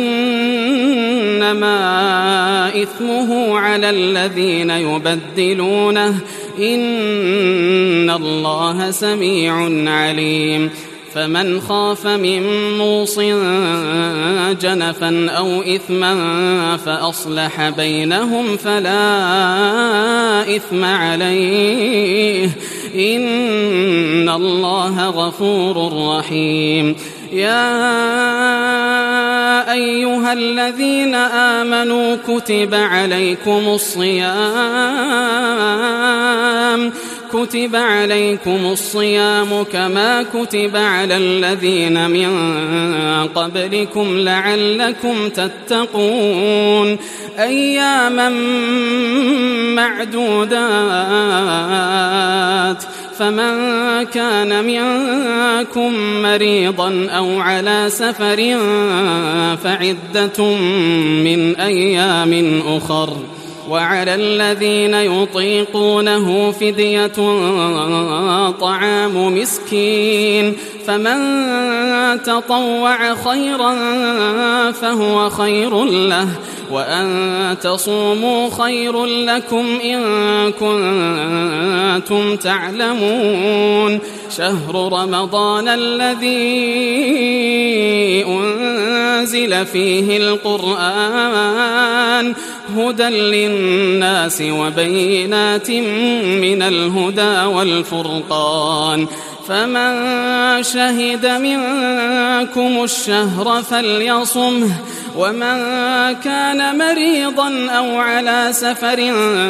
فإنما إثمه على الذين يبدلونه إن الله سميع عليم فمن خاف من موص جنفا أو إثما فأصلح بينهم فلا إثم عليه إن الله غفور رحيم يا أيها الذين آمنوا كتب عليكم الصيام كتب عليكم الصيام كما كتب على الذين من قبلكم لعلكم تتقون أياما معدودات فمن كان منكم مريضا أو على سفر فعدة من أيام أخر وعلى الذين يطيقونه فدية طعام مسكين فمن تطوع خيرا فهو خير له وأن تصوموا خير لكم إن كنتم تعلمون شهر رمضان الذي أنزل فيه القرآن هدى للناس وبينات من الهدى والفرقان فمن شهد منكم الشهر فليصمه ومن كان مريضا أو على سفر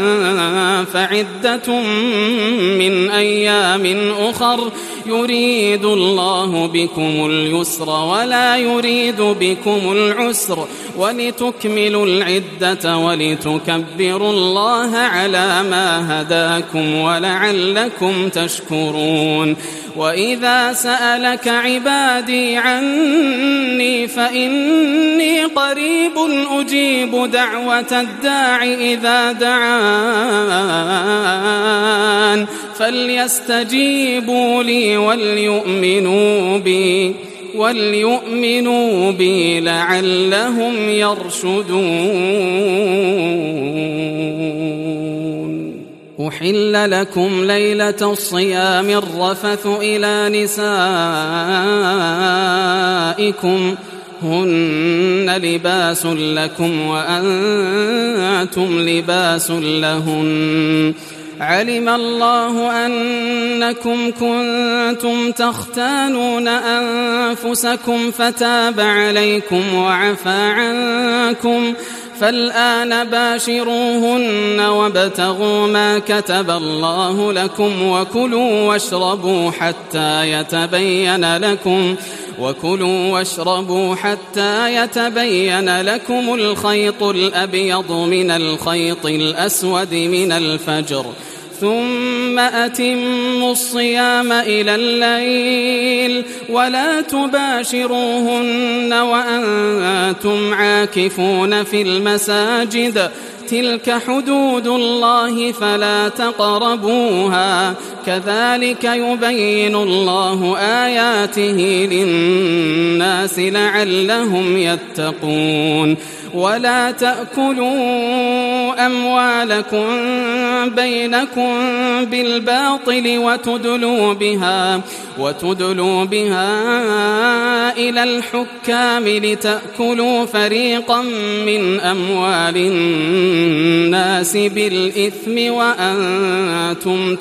فعدة من أيام أخر يريد الله بكم اليسر ولا يريد بكم العسر ولتكملوا العدة ولتكبروا الله على ما هداكم ولعلكم تشكرون وإذا سألك عبادي عني فإني قريب أجيب دعوة الداع إذا دعان فليستجيبوا لي وليؤمنوا بي وليؤمنوا بي لعلهم يرشدون. أحل لكم ليلة الصيام الرفث إلى نسائكم هن لباس لكم وأنتم لباس لهن علم الله أنكم كنتم تختانون أنفسكم فتاب عليكم وعفى عنكم فالآن باشروهن وابتغوا ما كتب الله لكم وكلوا واشربوا حتى يتبين لكم وكلوا واشربوا حتى يتبين لكم الخيط الأبيض من الخيط الأسود من الفجر ثم أتموا الصيام إلى الليل ولا تباشروهن وأنتم عاكفون في المساجد تلك حدود الله فلا تقربوها كذلك يبين الله آياته للناس لعلهم يتقون. ولا تأكلوا أموالكم بينكم بالباطل وتدلوا بها وتدلوا بها إلى الحكام لتأكلوا فريقا من أموال الناس بالإثم وأنتم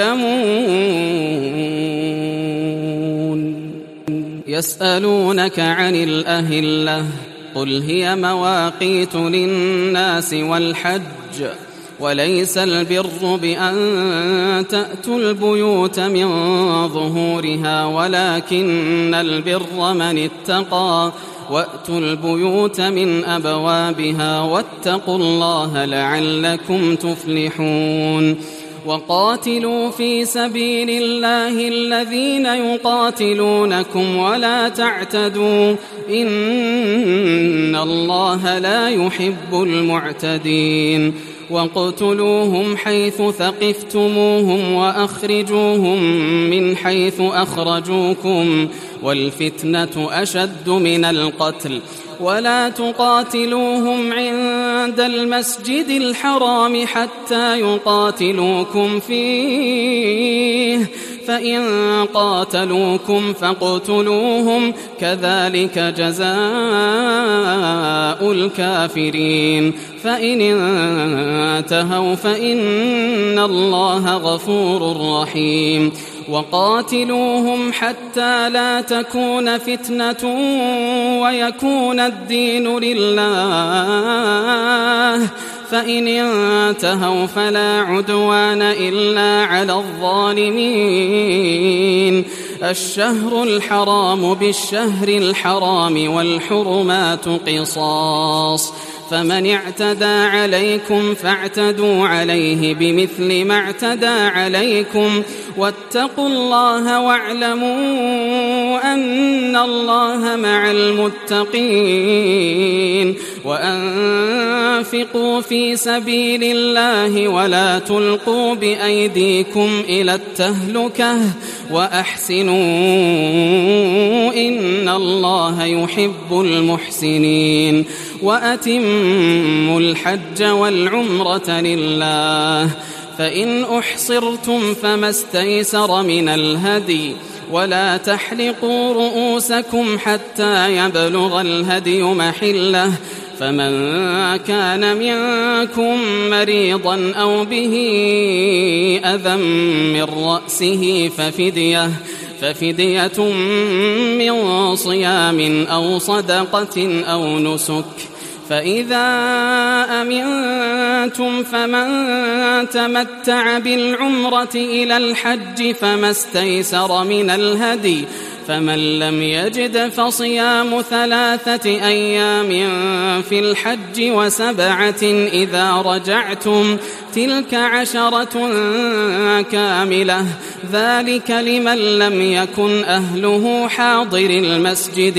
تعلمون. يسألونك عن الأهلة قل هي مواقيت للناس والحج وليس البر بأن تأتوا البيوت من ظهورها ولكن البر من اتقى وأتوا البيوت من أبوابها واتقوا الله لعلكم تفلحون. وقاتلوا في سبيل الله الذين يقاتلونكم ولا تعتدوا إن الله لا يحب المعتدين. واقتلوهم حيث ثقفتموهم وأخرجوهم من حيث أخرجوكم والفتنة أشد من القتل ولا تقاتلوهم عند المسجد الحرام حتى يقاتلوكم فيه فإن قاتلوكم فاقتلوهم كذلك جزاء الكافرين فإن انتهوا فإن الله غفور رحيم. وقاتلوهم حتى لا تكون فتنة ويكون الدين لله فإن انتهوا فلا عدوان إلا على الظالمين. الشهر الحرام بالشهر الحرام والحرمات قصاص فمن اعتدى عليكم فاعتدوا عليه بمثل ما اعتدى عليكم واتقوا الله واعلموا أن الله مع المتقين. وأنفقوا في سبيل الله ولا تلقوا بأيديكم إلى التهلكة وأحسنوا إن الله يحب المحسنين. وأتموا الحج والعمرة لله فإن أحصرتم فما استيسر من الهدي ولا تحلقوا رؤوسكم حتى يبلغ الهدي محله فمن كان منكم مريضا أو به أذى من رأسه ففدية ففدية من صيام أو صدقة أو نسك فإذا أمنتم فمن تمتع بالعمرة إلى الحج فما استيسر من الهدي فمن لم يجد فصيام ثلاثة أيام في الحج وسبعة إذا رجعتم تلك عشرة كاملة ذلك لمن لم يكن أهله حاضر المسجد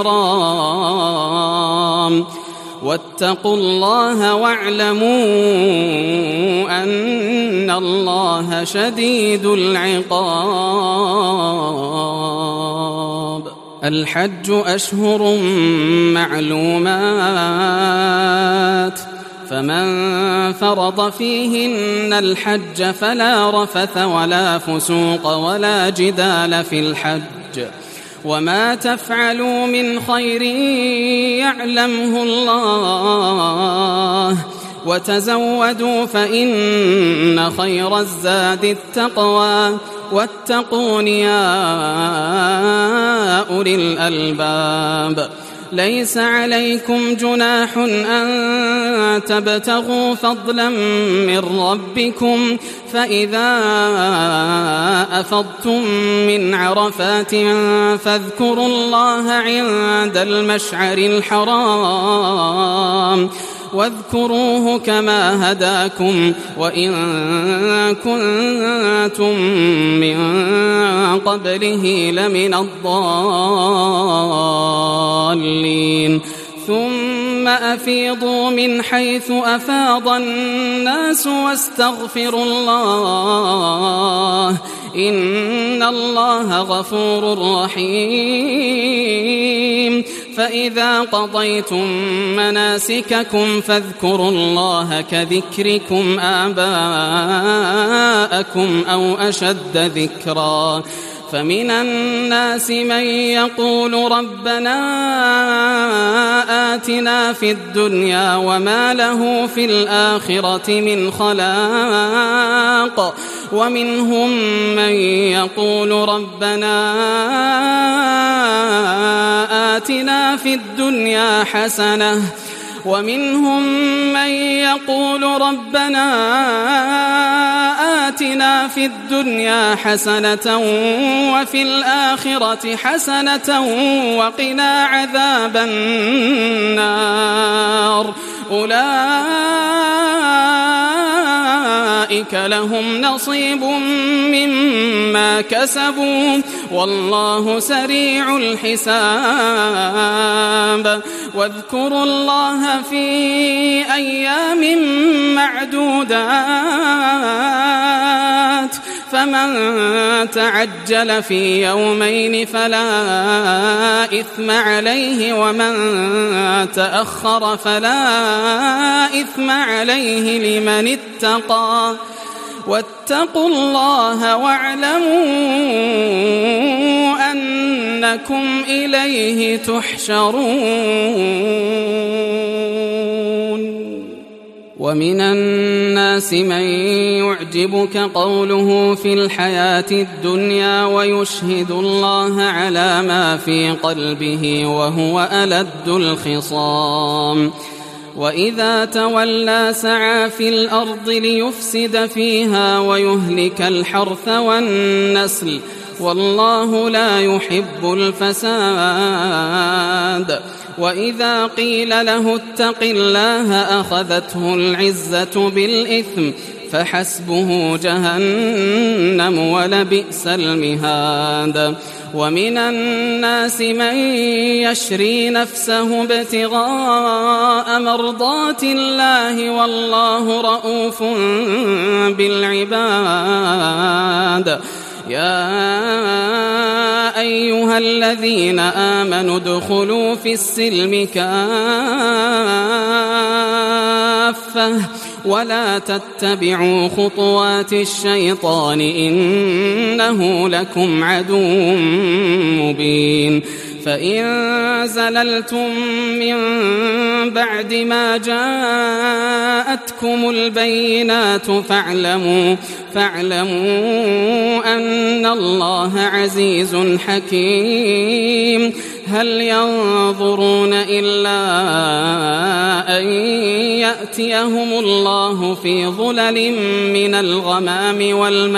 الحرام. واتقوا الله واعلموا أن الله شديد العقاب. الحج أشهر معلومات فمن فرض فيهن الحج فلا رفث ولا فسوق ولا جدال في الحج وما تفعلوا من خير يعلمه الله وتزودوا فإن خير الزاد التقوى واتقون يا أولي الألباب ليس عليكم جناح أن تبتغوا فضلا من ربكم فإذا أفضتم من عرفات فاذكروا الله عند المشعر الحرام واذكروه كما هداكم وإن كنتم من قبله لمن الضالين ثم أفيضوا من حيث أفاض الناس واستغفروا الله إن الله غفور رحيم فإذا قضيتم مناسككم فاذكروا الله كذكركم آباءكم أو أشد ذكرا فمن الناس من يقول ربنا آتنا في الدنيا وما له في الآخرة من خلاق ومنهم من يقول ربنا آتنا في الدنيا حسنة ومنهم من يقول ربنا آتنا في الدنيا حسنة وفي الآخرة حسنة وقنا عذاب النار أولئك لهم نصيب مما كسبوا والله سريع الحساب واذكروا الله في أيام معدودات فمن تعجل في يومين فلا إثم عليه ومن تأخر فلا إثم عليه لمن اتقى واتقوا الله واعلموا أنكم إليه تحشرون ومن الناس من يعجبك قوله في الحياة الدنيا ويشهد الله على ما في قلبه وهو ألد الخصام وإذا تولى سعى في الأرض ليفسد فيها ويهلك الحرث والنسل والله لا يحب الفساد وإذا قيل له اتق الله أخذته العزة بالإثم فحسبه جهنم ولبئس المهاد ومن الناس من يشري نفسه ابتغاء مرضات الله والله رؤوف بالعباد يا أيها الذين آمنوا ادخلوا في السلم كافة ولا تتبعوا خطوات الشيطان إنه لكم عدو مبين فإن زللتم من بعد ما جاءتكم البينات فاعلموا فاعلموا أن الله عزيز حكيم هل ينظرون إلا أن يأتيهم الله في ظلل من الغمام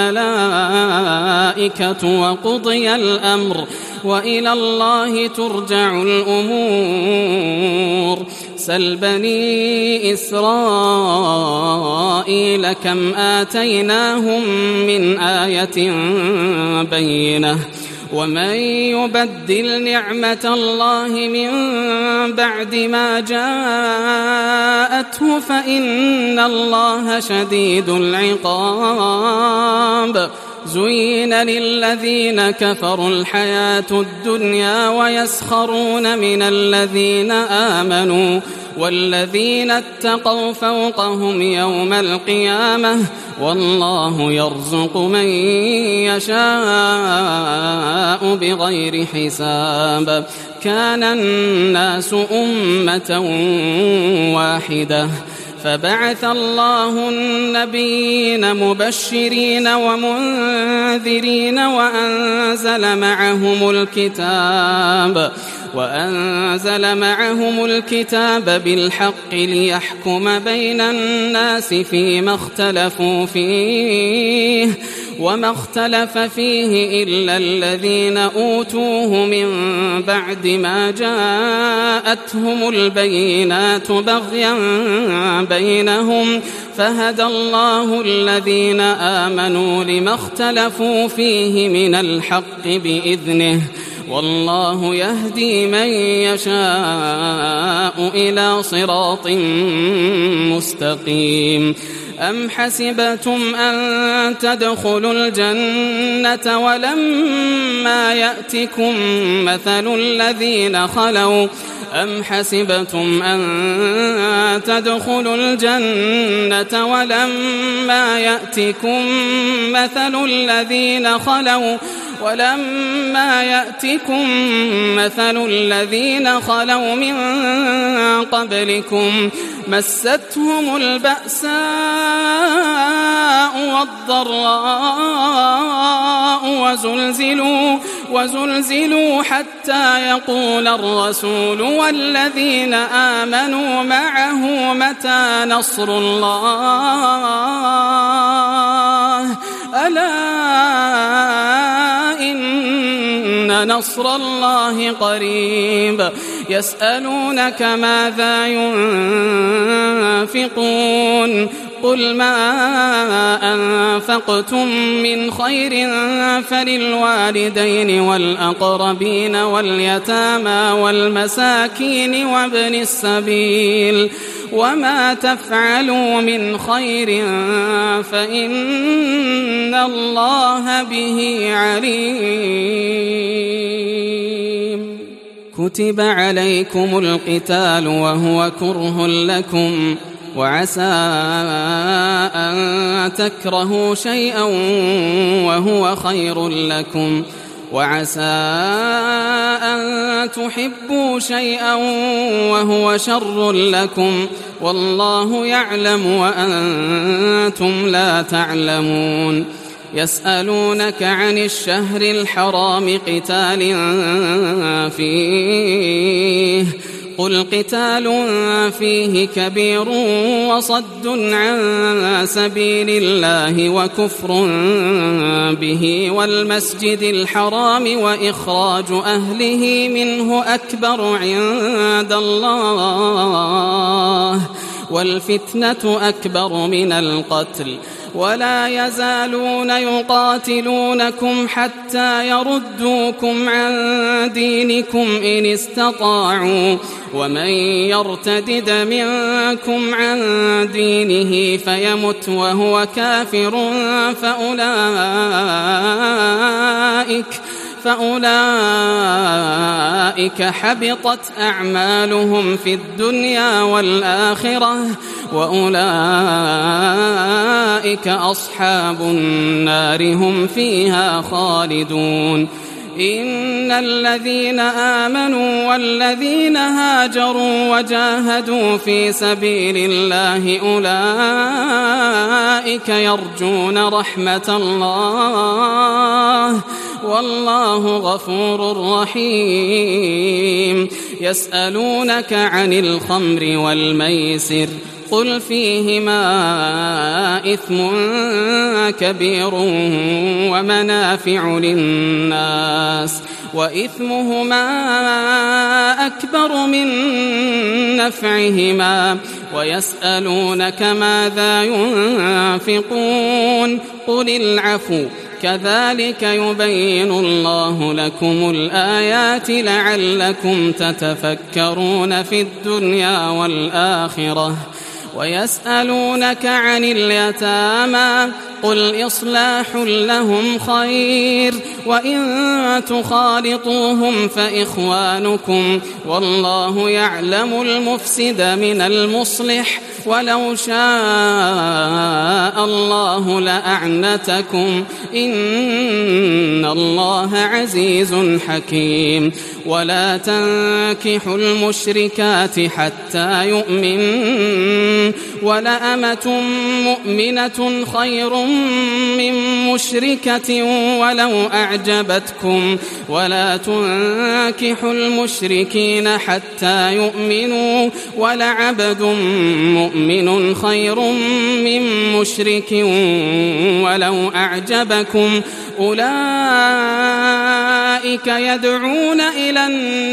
والملائكة وقضي الأمر وإلى الله ترجع الأمور سل بني إسرائيل كم آتيناهم من آية بينة ومن يبدل نعمة الله من بعد ما جاءته فإن الله شديد العقاب زين للذين كفروا الحياة الدنيا ويسخرون من الذين آمنوا والذين اتقوا فوقهم يوم القيامة والله يرزق من يشاء بغير حساب. كان الناس أمة واحدة فبعث الله النبيين مبشرين ومنذرين وأنزل معهم الكتاب وأنزل معهم الكتاب بالحق ليحكم بين الناس فيما اختلفوا فيه وما اختلف فيه إلا الذين أوتوه من بعد ما جاءتهم البينات بغيا بينهم فهدى الله الذين آمنوا لما اختلفوا فيه من الحق بإذنه والله يهدي من يشاء إلى صراط مستقيم. أم حسبتم أن تدخلوا الجنة ولما يأتكم مثل الذين خلوا أم حسبتم أن تدخلوا الجنة ولما يأتكم مثل الذين خلوا ولما يأتكم مثل الذين خلوا من قبلكم مستهم البأساء والضراء وزلزلوا وزلزلوا حتى يقول الرسول والذين آمنوا معه متى نصر الله ألا إن نصر الله قريب. يسألونك ماذا ينفقون قل ما أنفقتم من خير فللوالدين والأقربين واليتامى والمساكين وابن السبيل وما تفعلوا من خير فإن الله به عليم. كتب عليكم القتال وهو كره لكم وعسى أن تكرهوا شيئا وهو خير لكم وعسى أن تحبوا شيئا وهو شر لكم والله يعلم وأنتم لا تعلمون. يسألونك عن الشهر الحرام قتال فيه قل قتال فيه كبير وصد عن سبيل الله وكفر به والمسجد الحرام وإخراج أهله منه أكبر عند الله والفتنة أكبر من القتل ولا يزالون يقاتلونكم حتى يردوكم عن دينكم إن استطاعوا ومن يرتدد منكم عن دينه فيمت وهو كافر فأولئك فأولئك حبطت أعمالهم في الدنيا والآخرة وأولئك أصحاب النار هم فيها خالدون. إن الذين آمنوا والذين هاجروا وجاهدوا في سبيل الله أولئك يرجون رحمة الله والله غفور رحيم. يسألونك عن الخمر والميسر قل فيهما إثم كبير ومنافع للناس وإثمهما أكبر من نفعهما ويسألونك ماذا ينفقون قل العفو كذلك يبين الله لكم الآيات لعلكم تتفكرون في الدنيا والآخرة. ويسألونك عن اليتامى قل إصلاح لهم خير وإن تخالطوهم فإخوانكم والله يعلم المفسد من المصلح ولو شاء الله لأعنتكم إن الله عزيز حكيم ولا تنكحوا المشركات حتى يؤمنوا ولأمة مؤمنة خير من مشركة ولو أعجبتكم ولا تنكحوا المشركين حتى يؤمنوا ولعبد مؤمن خير من مشرك ولو أعجبكم أولئك يدعون إلى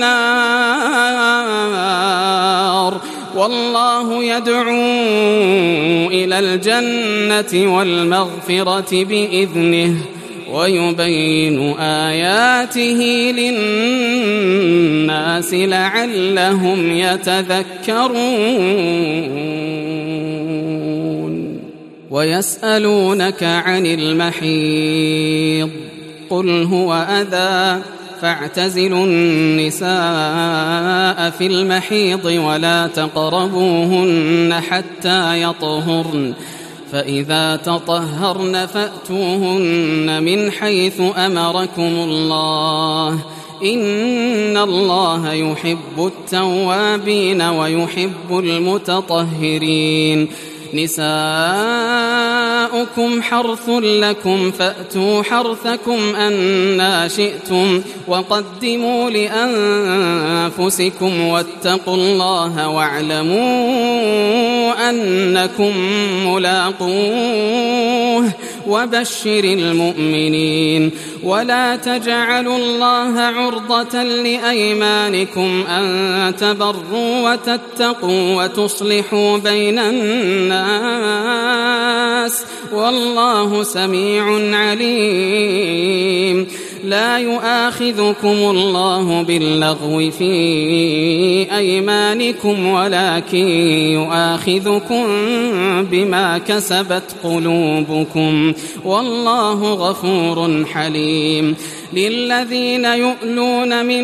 النار والله يدعو إلى الجنة والمغفرة بإذنه ويبين آياته للناس لعلهم يتذكرون ويسألونك عن المحيض قل هو أذى فاعتزلوا النساء في المحيض ولا تقربوهن حتى يطهرن فإذا تطهرن فأتوهن من حيث أمركم الله إن الله يحب التوابين ويحب المتطهرين نساؤكم حرث لكم فأتوا حرثكم أنى شئتم وقدموا لأنفسكم واتقوا الله واعلموا أنكم ملاقوه وبشر المؤمنين ولا تجعلوا الله عرضة لأيمانكم أن تبروا وتتقوا وتصلحوا بين الناس والله سميع عليم لا يؤاخذكم الله باللغو في أيمانكم ولكن يؤاخذكم بما كسبت قلوبكم والله غفور حليم للذين يؤلون من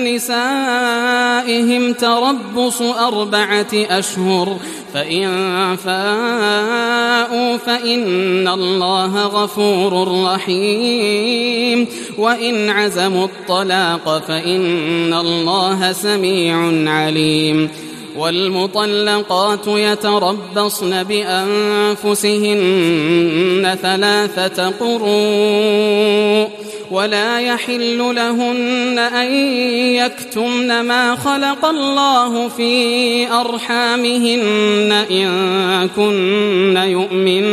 نسائهم تربص أربعة أشهر فإن فاءوا فإن الله غفور رحيم وإن عزموا الطلاق فإن الله سميع عليم والمطلقات يتربصن بأنفسهن ثلاثة قروء ولا يحل لهن أن يكتمن ما خلق الله في أرحامهن إن كن يؤمن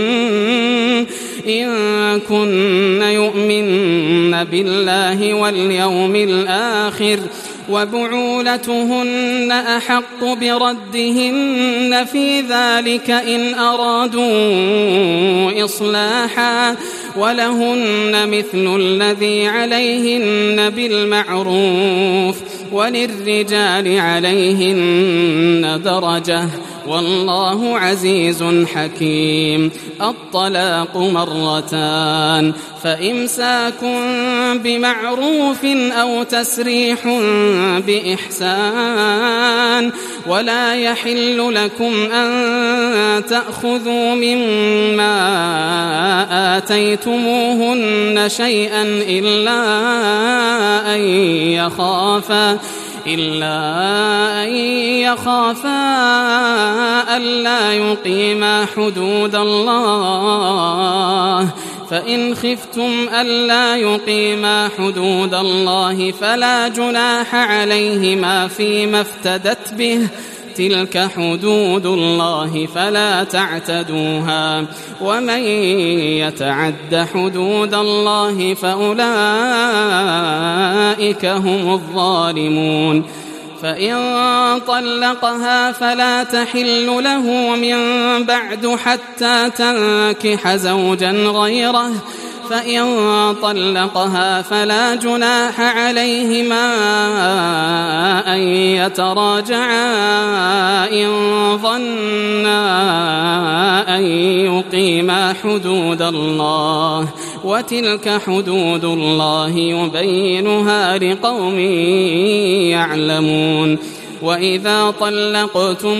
إن كن يؤمن بالله واليوم الآخر وبعولتهن أحق بردهن في ذلك إن أرادوا إصلاحا ولهن مثل الذي عليهن بالمعروف وللرجال عليهن درجة والله عزيز حكيم الطلاق مرتان فإمساك بمعروف أو تسريح بإحسان ولا يحل لكم أن تأخذوا مما آتيتموهن شيئا إلا أن يخافا إلا أن يخافا ألا يقيما حدود الله فإن خفتم ألا يقيما حدود الله فلا جناح عليهما فيما افتدت به تلك حدود الله فلا تعتدوها ومن يتعد حدود الله فأولئك هم الظالمون فإن طلقها فلا تحل له من بعد حتى تنكح زوجا غيره فإن طلقها فلا جناح عليهما أن يتراجعا إن ظنا أن يقيما حدود الله وتلك حدود الله يبينها لقوم يعلمون. وإذا طلقتم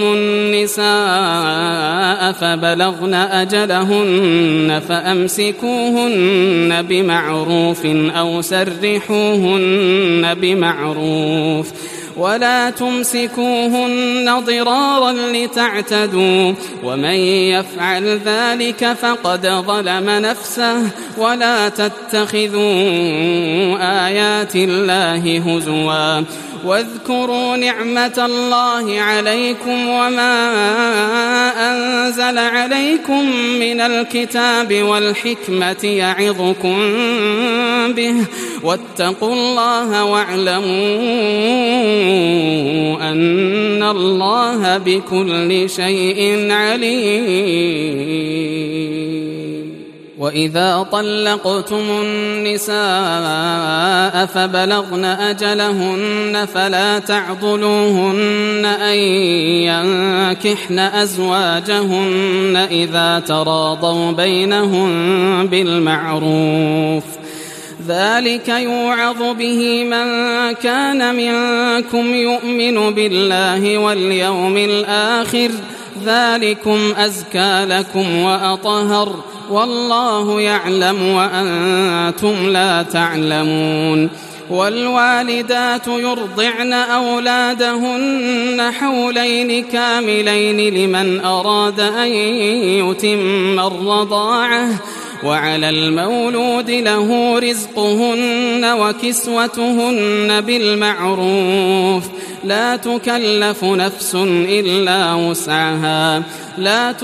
النساء فبلغن أجلهن فأمسكوهن بمعروف أو سرحوهن بمعروف ولا تمسكوهن ضرارا لتعتدوا ومن يفعل ذلك فقد ظلم نفسه ولا تتخذوا آيات الله هزوا واذكروا نعمة الله عليكم وما أنزل عليكم من الكتاب والحكمة يعظكم به واتقوا الله واعلموا أن الله بكل شيء عليم. وإذا طلقتم النساء فبلغن أجلهن فلا تعضلوهن أن ينكحن أزواجهن إذا تراضوا بينهم بالمعروف ذلك يوعظ به من كان منكم يؤمن بالله واليوم الآخر ذلكم أزكى لكم وأطهر والله يعلم وأنتم لا تعلمون. والوالدات يرضعن أولادهن حولين كاملين لمن أراد أن يتم الرضاعة وعلى المولود له رزقهن وكسوتهن بالمعروف لا تكلف نفس إلا وسعها لا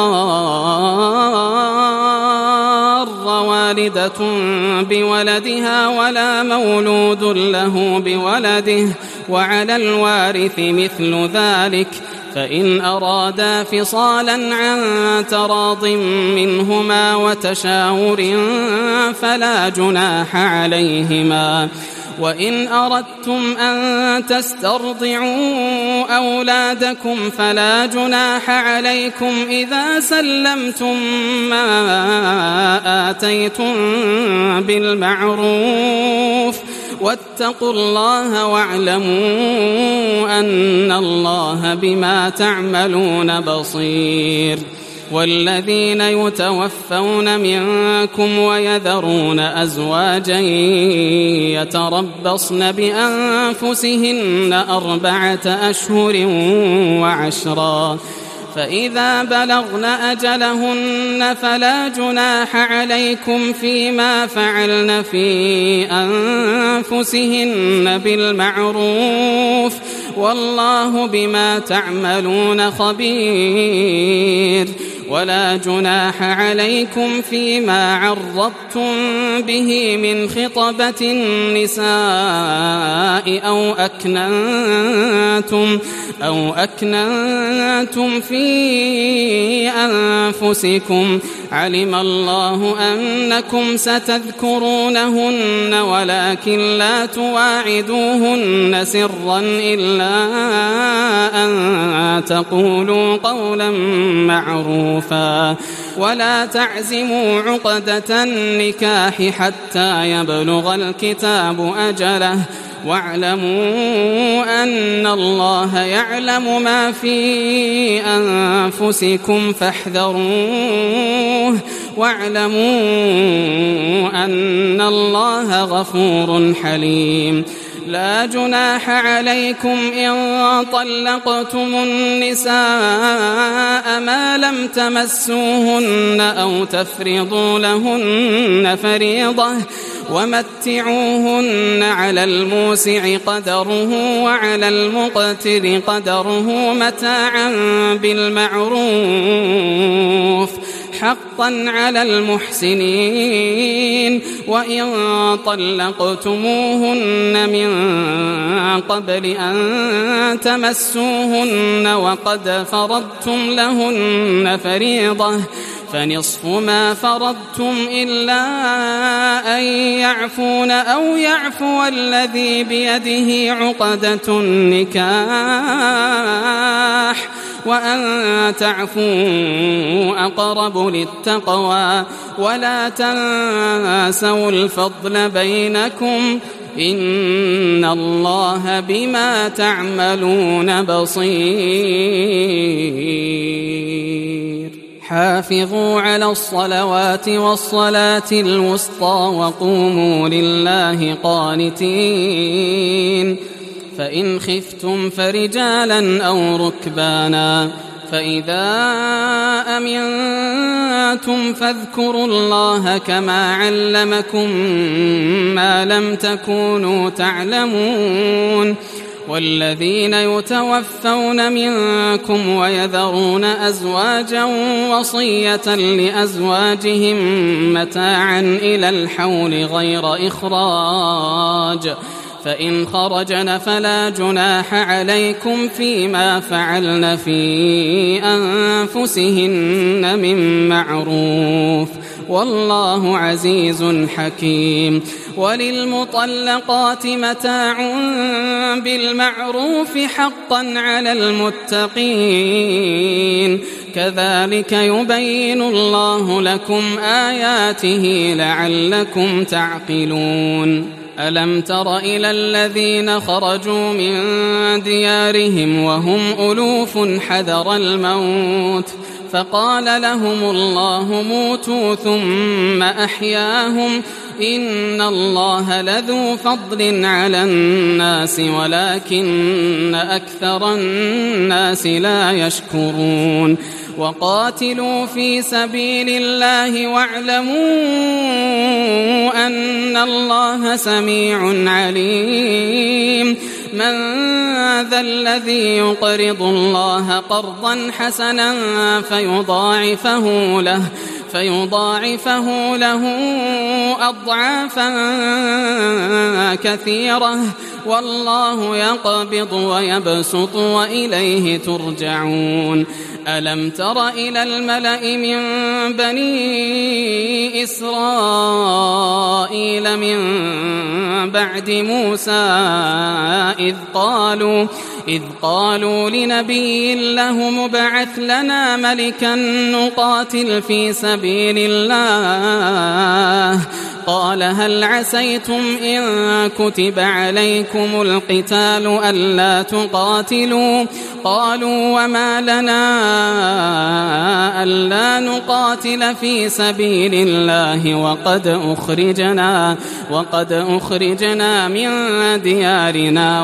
تضار والدة بولدها ولا مولود له بولده وعلى الوارث مثل ذلك فإن أرادا فصالا عن تراض منهما وتشاور فلا جناح عليهما. وإن أردتم أن تسترضعوا أولادكم فلا جناح عليكم إذا سلمتم ما آتيتم بالمعروف واتقوا الله واعلموا أن الله بما تعملون بصير. والذين يتوفون منكم ويذرون أزواجا يتربصن بأنفسهن أربعة أشهر وعشرا فإذا بلغن أجلهن فلا جناح عليكم فيما فعلن في أنفسهن بالمعروف والله بما تعملون خبير. ولا جناح عليكم فيما عرضتم به من خطبة النساء أو أكننتم أو أكننتم في أنفسكم علم الله أنكم ستذكرونهن ولكن لا تواعدوهن سرا إلا أن تقولوا قولا معروفا ولا تعزموا عقدة النكاح حتى يبلغ الكتاب أجله واعلموا أن الله يعلم ما في أنفسكم فاحذروه واعلموا أن الله غفور حليم. لا جناح عليكم إن طلقتم النساء ما لم تمسوهن أو تفرضوا لهن فريضة ومتعوهن على الموسع قدره وعلى المقتر قدره متاعا بالمعروف حقا على المحسنين. وإن طلقتموهن من قبل أن تمسوهن وقد فرضتم لهن فريضة فنصف ما فرضتم إلا أن يعفون أو يعفو الذي بيده عقدة النكاح وأن تعفوا أقرب للتقوى ولا تنسوا الفضل بينكم إن الله بما تعملون بصير. حافظوا على الصلوات والصلاة الوسطى وقوموا لله قانتين. فإن خفتم فرجالا أو ركبانا فإذا أمنتم فاذكروا الله كما علمكم ما لم تكونوا تعلمون. والذين يتوفون منكم ويذرون أزواجا وصية لأزواجهم متاعا إلى الحول غير إخراج فإن خرجن فلا جناح عليكم فيما فعلن في أنفسهن من معروف والله عزيز حكيم. وللمطلقات متاع بالمعروف حقا على المتقين كذلك يبين الله لكم آياته لعلكم تعقلون. ألم تر إلى الذين خرجوا من ديارهم وهم ألوف حذر الموت فقال لهم الله موتوا ثم أحياهم إن الله لذو فضل على الناس ولكن أكثر الناس لا يشكرون. وقاتلوا في سبيل الله واعلموا أن الله سميع عليم. من ذا الذي يقرض الله قرضا حسنا فيضاعفه له فيضاعفه له أضعافا كثيرة والله يقبض ويبسط وإليه ترجعون. ألم تر إلى الملأ من بني إسرائيل من بعد موسى إذ قالوا إذ قالوا لنبي له مبعث لنا ملكا نقاتل في سبيل الله قال هل عسيتم إن كتب عليكم القتال ألا تقاتلوا قالوا وما لنا ألا نقاتل في سبيل الله وقد أخرجنا وقد أخرجنا من ديارنا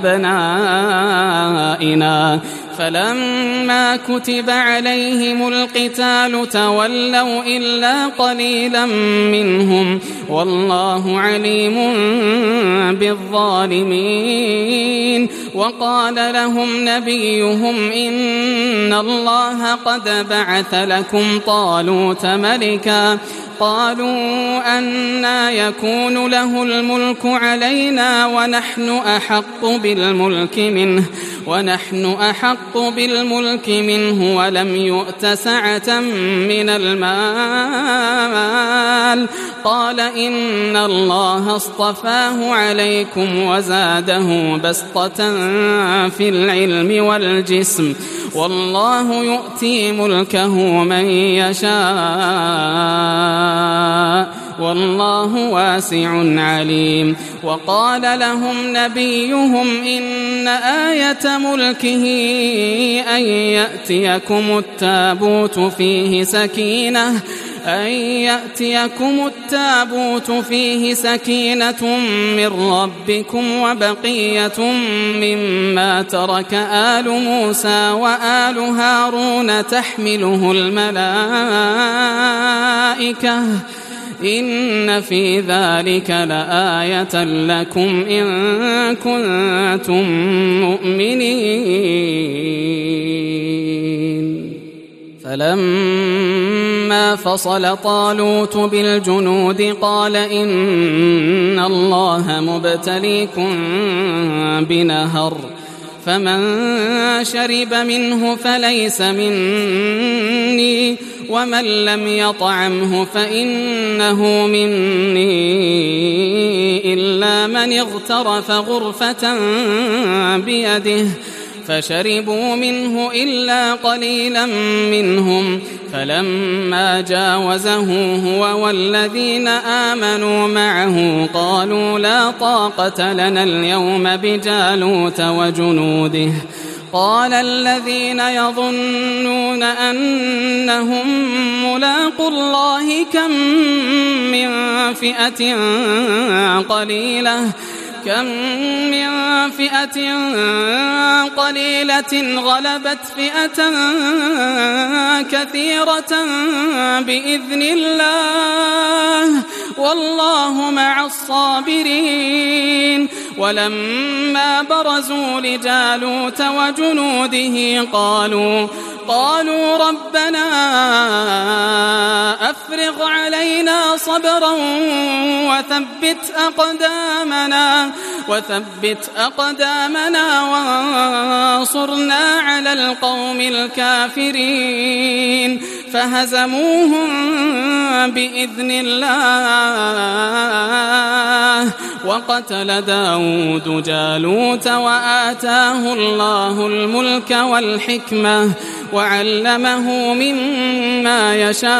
وأبنائنا فلما كتب عليهم القتال تولوا إلا قليلا منهم والله عليم بالظالمين. وقال لهم نبيهم إن الله قد بعث لكم طالوت ملكا قالوا أنى يكون له الملك علينا ونحن أحق بالملك منه ونحن أحق بالملك منه ولم يؤت سعة من المال قال إن الله اصطفاه عليكم وزاده بسطة في العلم والجسم والله يؤتي ملكه من يشاء والله واسع عليم. وقال لهم نبيهم إن آية ملكه أن يأتيكم التابوت فيه سكينة أن يأتيكم التابوت فيه سكينة من ربكم وبقية مما ترك آل موسى وآل هارون تحمله الملائكة إن في ذلك لآية لكم إن كنتم مؤمنين. فلما فصل طالوت بالجنود قال إن الله مبتليكم بنهر فمن شرب منه فليس مني ومن لم يطعمه فإنه مني إلا من اغترف غرفة بيده فشربوا منه إلا قليلا منهم فلما جاوزه هو والذين آمنوا معه قالوا لا طاقة لنا اليوم بجالوت وجنوده قال الذين يظنون أنهم ملاقو الله كم من فئة قليلة كم من فئة قليلة غلبت فئة كثيرة بإذن الله والله مع الصابرين ولما برزوا لجالوت وجنوده قالوا قالوا ربنا أفرغ علينا صبرا وثبت أقدامنا وثبت أقدامنا وانصرنا على القوم الكافرين فهزموهم بإذن الله وقتل داود جالوت وآتاه الله الملك والحكمة وعلمه مما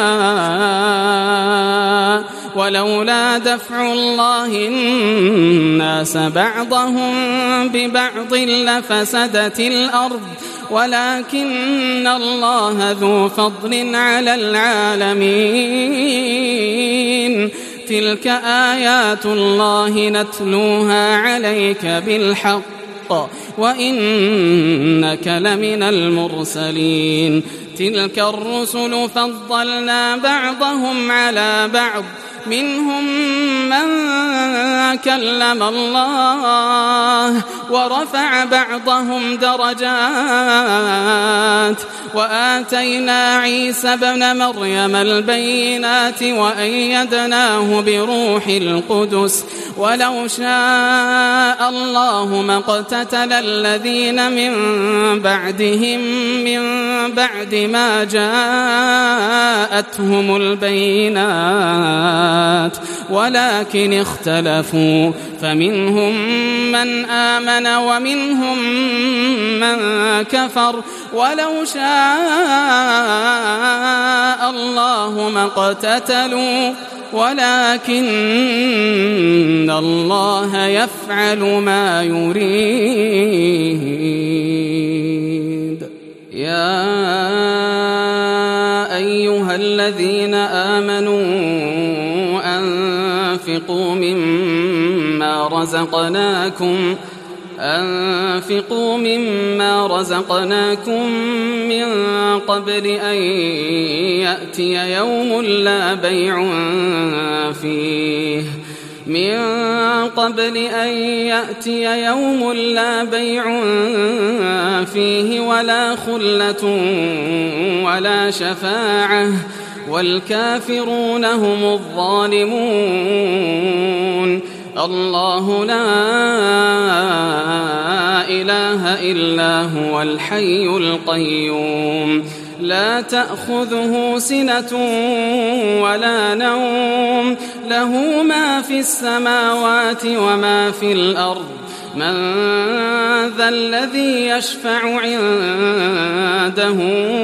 يشاء ولولا دفع الله الناس بعضهم ببعض لفسدت الأرض ولكن الله ذو فضل على العالمين تلك آيات الله نتلوها عليك بالحق وإنك لمن المرسلين تلك الرسل فضلنا بعضهم على بعض منهم من كلم الله ورفع بعضهم درجات وآتينا عيسى ابن مريم البينات وأيدناه بروح القدس ولو شاء الله ما اقتتل الذين من بعدهم من بعد ما جاءتهم البينات ولكن اختلفوا فمنهم من آمن ومنهم من كفر ولو شاء الله ما اقتتلوا ولكن الله يفعل ما يريد يا أيها الذين آمنوا أنفقوا مما رزقناكم أنفقوا مما رزقناكم من قبل أن يأتي يوم لا بيع فيه من قبل أن يأتي يوم لا بيع فيه ولا خلة ولا شفاعة والكافرون هم الظالمون الله لا إله إلا هو الحي القيوم لا تأخذه سنة ولا نوم له ما في السماوات وما في الأرض من ذا الذي يشفع عنده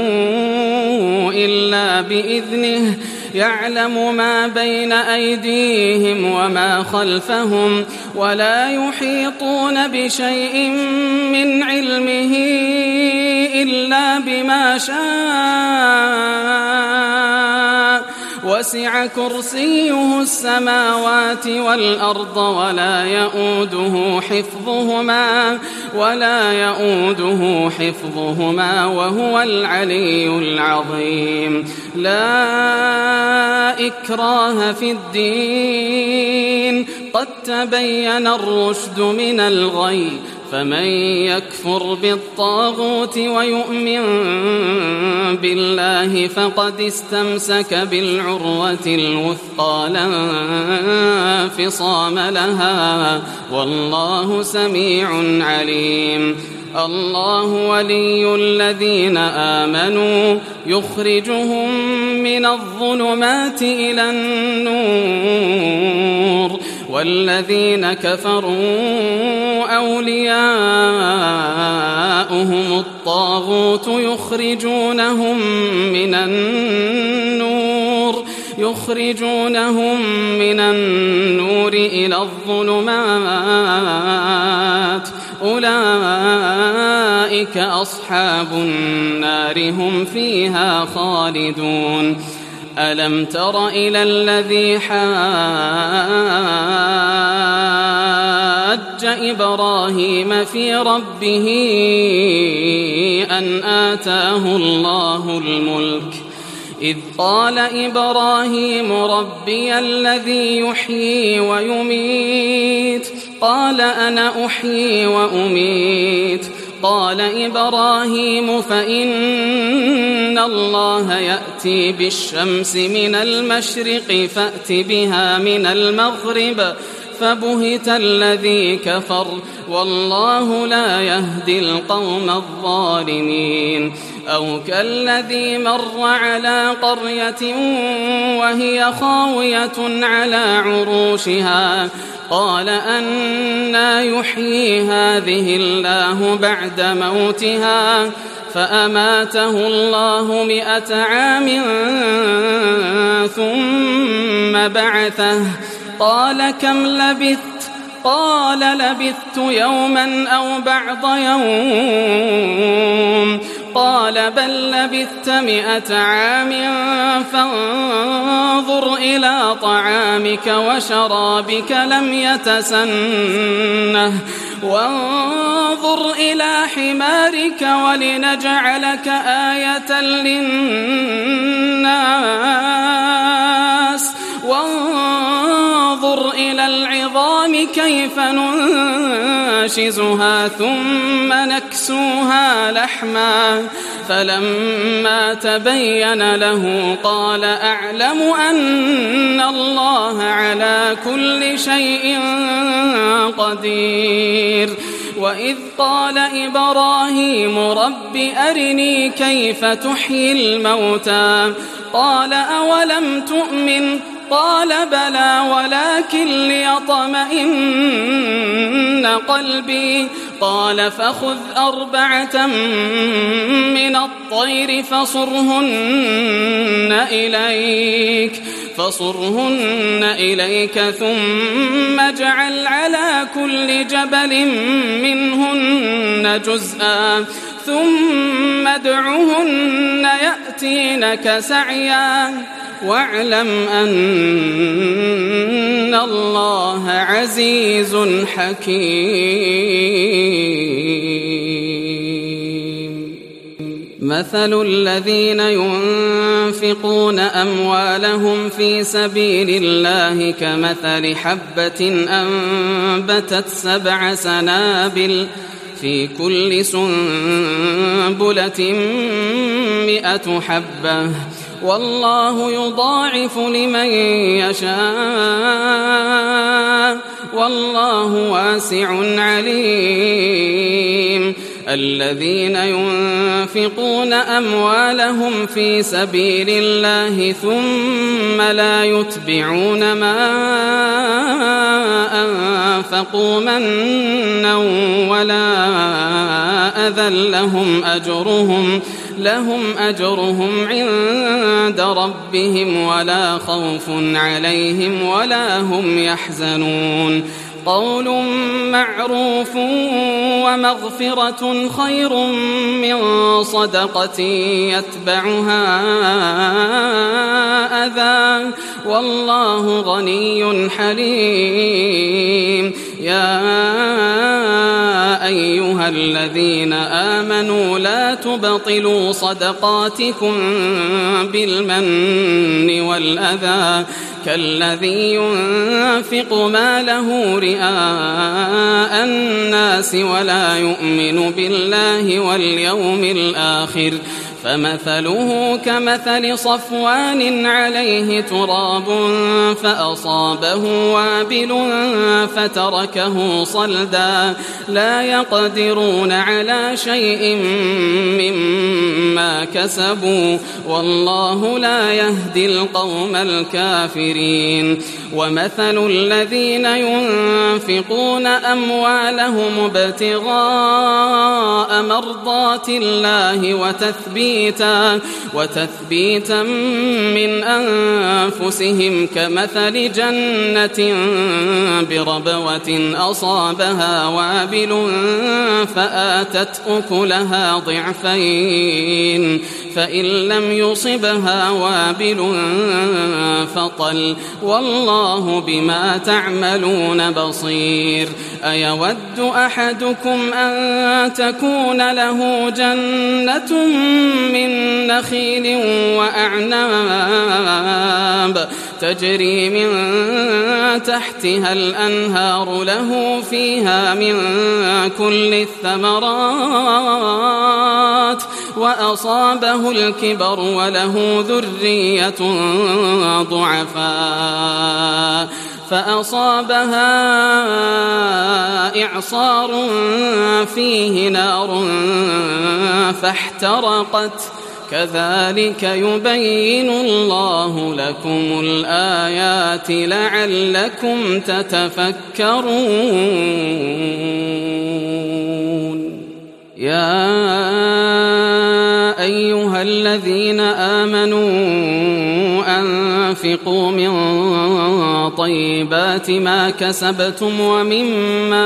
إلا بإذنه يعلم ما بين أيديهم وما خلفهم ولا يحيطون بشيء من علمه إلا بما شاء وسع كرسيه السماوات والأرض ولا يؤوده حفظهما ولا يؤوده حفظهما وهو العلي العظيم لا إكراه في الدين قد تبين الرشد من الغي فمن يكفر بالطاغوت ويؤمن بالله فقد استمسك بالعروة الوثقى لا انفصام لها والله سميع عليم الله ولي الذين آمنوا يخرجهم من الظلمات إلى النور والذين كفروا أولياؤهم الطاغوت يخرجونهم من النور يخرجونهم من النور إلى الظلمات أولئك أصحاب النار هم فيها خالدون ألم تر إلى الذي حاج إبراهيم في ربه أن آتاه الله الملك إذ قال إبراهيم ربي الذي يحيي ويميت قال أنا أحيي وأميت قال إبراهيم فإن الله يأتي بالشمس من المشرق فأت بها من المغرب فبهت الذي كفر والله لا يهدي القوم الظالمين أو كالذي مر على قرية وهي خاوية على عروشها قال أنى يحيي هذه الله بعد موتها فأماته الله مئة عام ثم بعثه قال كم لبثت قال لبثت يوما أو بعض يوم قال بل لبثت مئة عام فانظر إلى طعامك وشرابك لم يتسنه وانظر إلى حمارك ولنجعلك آية للناس وانظر إلى العظام كيف ننشزها ثم نكسوها لحما فلما تبين له قال أعلم أن الله على كل شيء قدير وإذ قال إبراهيم رب أرني كيف تحيي الموتى قال أولم تؤمن قال بلى ولكن ليطمئن قلبي قال فخذ أربعة من الطير فصرهن إليك فصرهن إليك ثم اجعل على كل جبل منهن جزءا ثم ادعهن يأتينك سعيا واعلم أن الله عزيز حكيم مثل الذين ينفقون أموالهم في سبيل الله كمثل حبة أنبتت سبع سنابل في كل سنبلة مئة حبة والله يضاعف لمن يشاء والله واسع عليم الذين ينفقون أموالهم في سبيل الله ثم لا يتبعون ما أنفقوا منا ولا أذى لهم أجرهم لهم أجرهم عند ربهم ولا خوف عليهم ولا هم يحزنون قول معروف ومغفرة خير من صدقة يتبعها أذى والله غني حليم يا أيها الذين آمنوا لا تبطلوا صدقاتكم بالمن والأذى كالذي ينفق ماله رئاء الناس ولا يؤمن بالله واليوم الآخر فمثله كمثل صفوان عليه تراب فأصابه وابل فتركه صلدا لا يقدرون على شيء مما كسبوا والله لا يهدي القوم الكافرين ومثل الذين ينفقون أموالهم ابتغاء مرضات الله وتثبيتا, وتثبيتا من أنفسهم كمثل جنة بربوة أصابها وابل فآتت أكلها ضعفين فإن لم يصبها وابل فطل والله بما تعملون بصير أيود أحدكم أن تكون له جنة من نخيل وأعناب تجري من تحتها الأنهار له فيها من كل الثمرات وأصابه الكبر وله ذرية ضعفاء فأصابها إعصار فيه نار فاحترقت كذلك يبين الله لكم الآيات لعلكم تتفكرون يا أيها الذين آمنوا أنفقوا من طيبات ما كسبتم ومما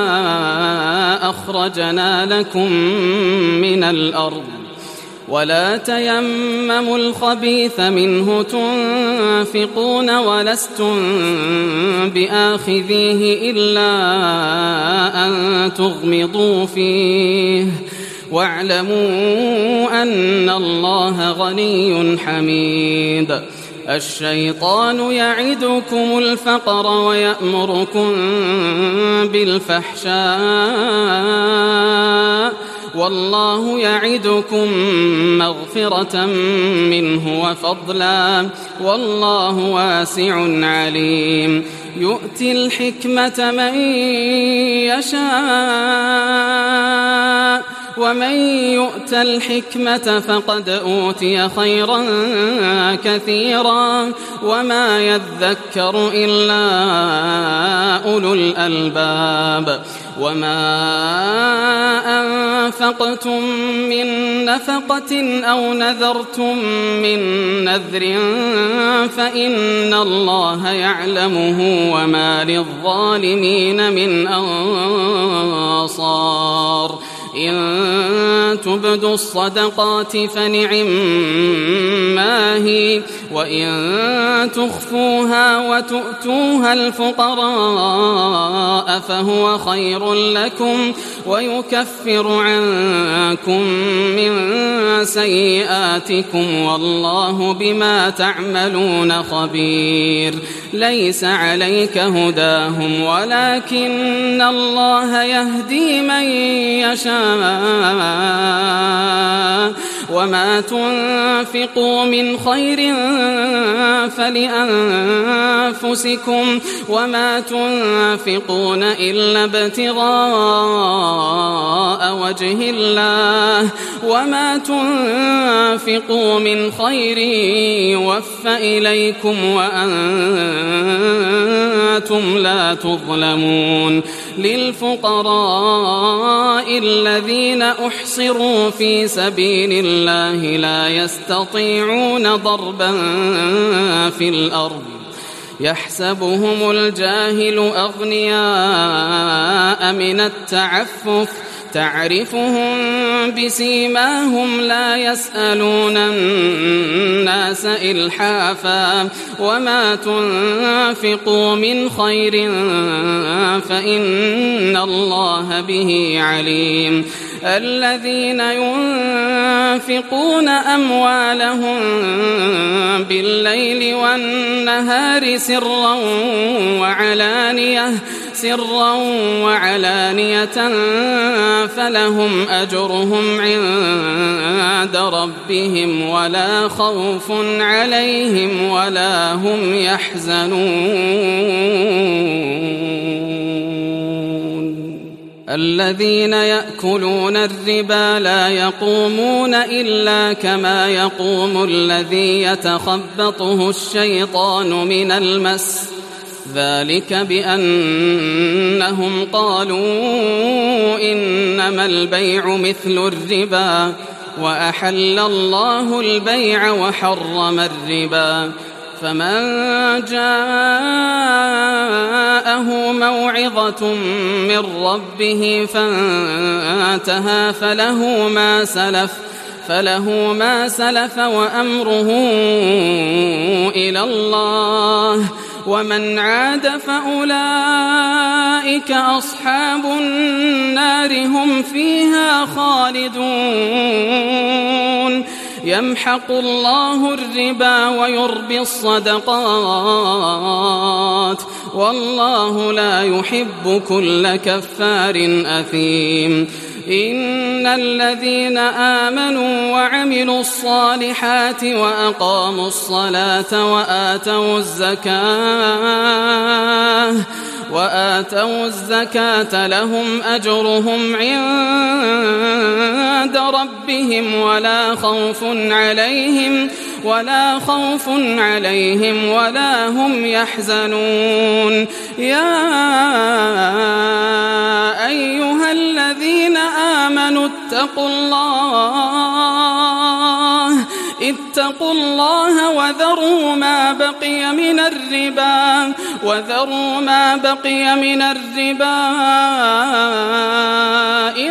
أخرجنا لكم من الأرض ولا تيمموا الخبيث منه تنفقون ولستم بآخذيه إلا أن تغمضوا فيه واعلموا أن الله غني حميد الشيطان يعدكم الفقر ويأمركم بالفحشاء والله يعدكم مغفرة منه وفضلا والله واسع عليم يؤتي الحكمة من يشاء ومن يؤت الحكمة فقد أوتي خيرا كثيرا وما يذكر إلا أولو الألباب وما أنفقتم من نفقة أو نذرتم من نذر فإن الله يعلمه وما للظالمين من أنصار إن تبدوا الصدقات فنعما هي وإن تخفوها وتؤتوها الفقراء فهو خير لكم ويكفر عنكم من سيئاتكم والله بما تعملون خبير ليس عليك هداهم ولكن الله يهدي من يشاء وما تنفقوا من خير فلأنفسكم وما تنفقون إلا ابتغاء وجه الله وما تنفقوا من خير يوفى إليكم وأنتم لا تظلمون للفقراء الذين أحصروا في سبيل الله لا يستطيعون ضربا في الأرض يحسبهم الجاهل أغنياء من التعفف تعرفهم بسيماهم لا يسألون الناس إلحافا وما تنفقوا من خير فإن الله به عليم الذين ينفقون أموالهم بالليل والنهار سرا وعلانية سرا وعلانية فلهم أجرهم عند ربهم ولا خوف عليهم ولا هم يحزنون الذين يأكلون الربا لا يقومون إلا كما يقوم الذي يتخبطه الشيطان من المس ذلك بأنهم قالوا إنما البيع مثل الربا وأحل الله البيع وحرم الربا فمن جاءه موعظة من ربه فانتهى فله ما سلف فله ما سلف وأمره إلى الله ومن عاد فأولئك أصحاب النار هم فيها خالدون يمحق الله الربا ويربي الصدقات والله لا يحب كل كفار أثيم إن الذين آمنوا وعملوا الصالحات وأقاموا الصلاة وآتوا الزكاة وآتوا الزكاة لهم أجرهم عند ربهم ولا خوف عليهم ولا خوف عليهم ولا هم يحزنون يا أيها الذين آمنوا اتقوا الله اتقوا الله وذروا ما بقي من الربا وذروا ما بقي من الربا إن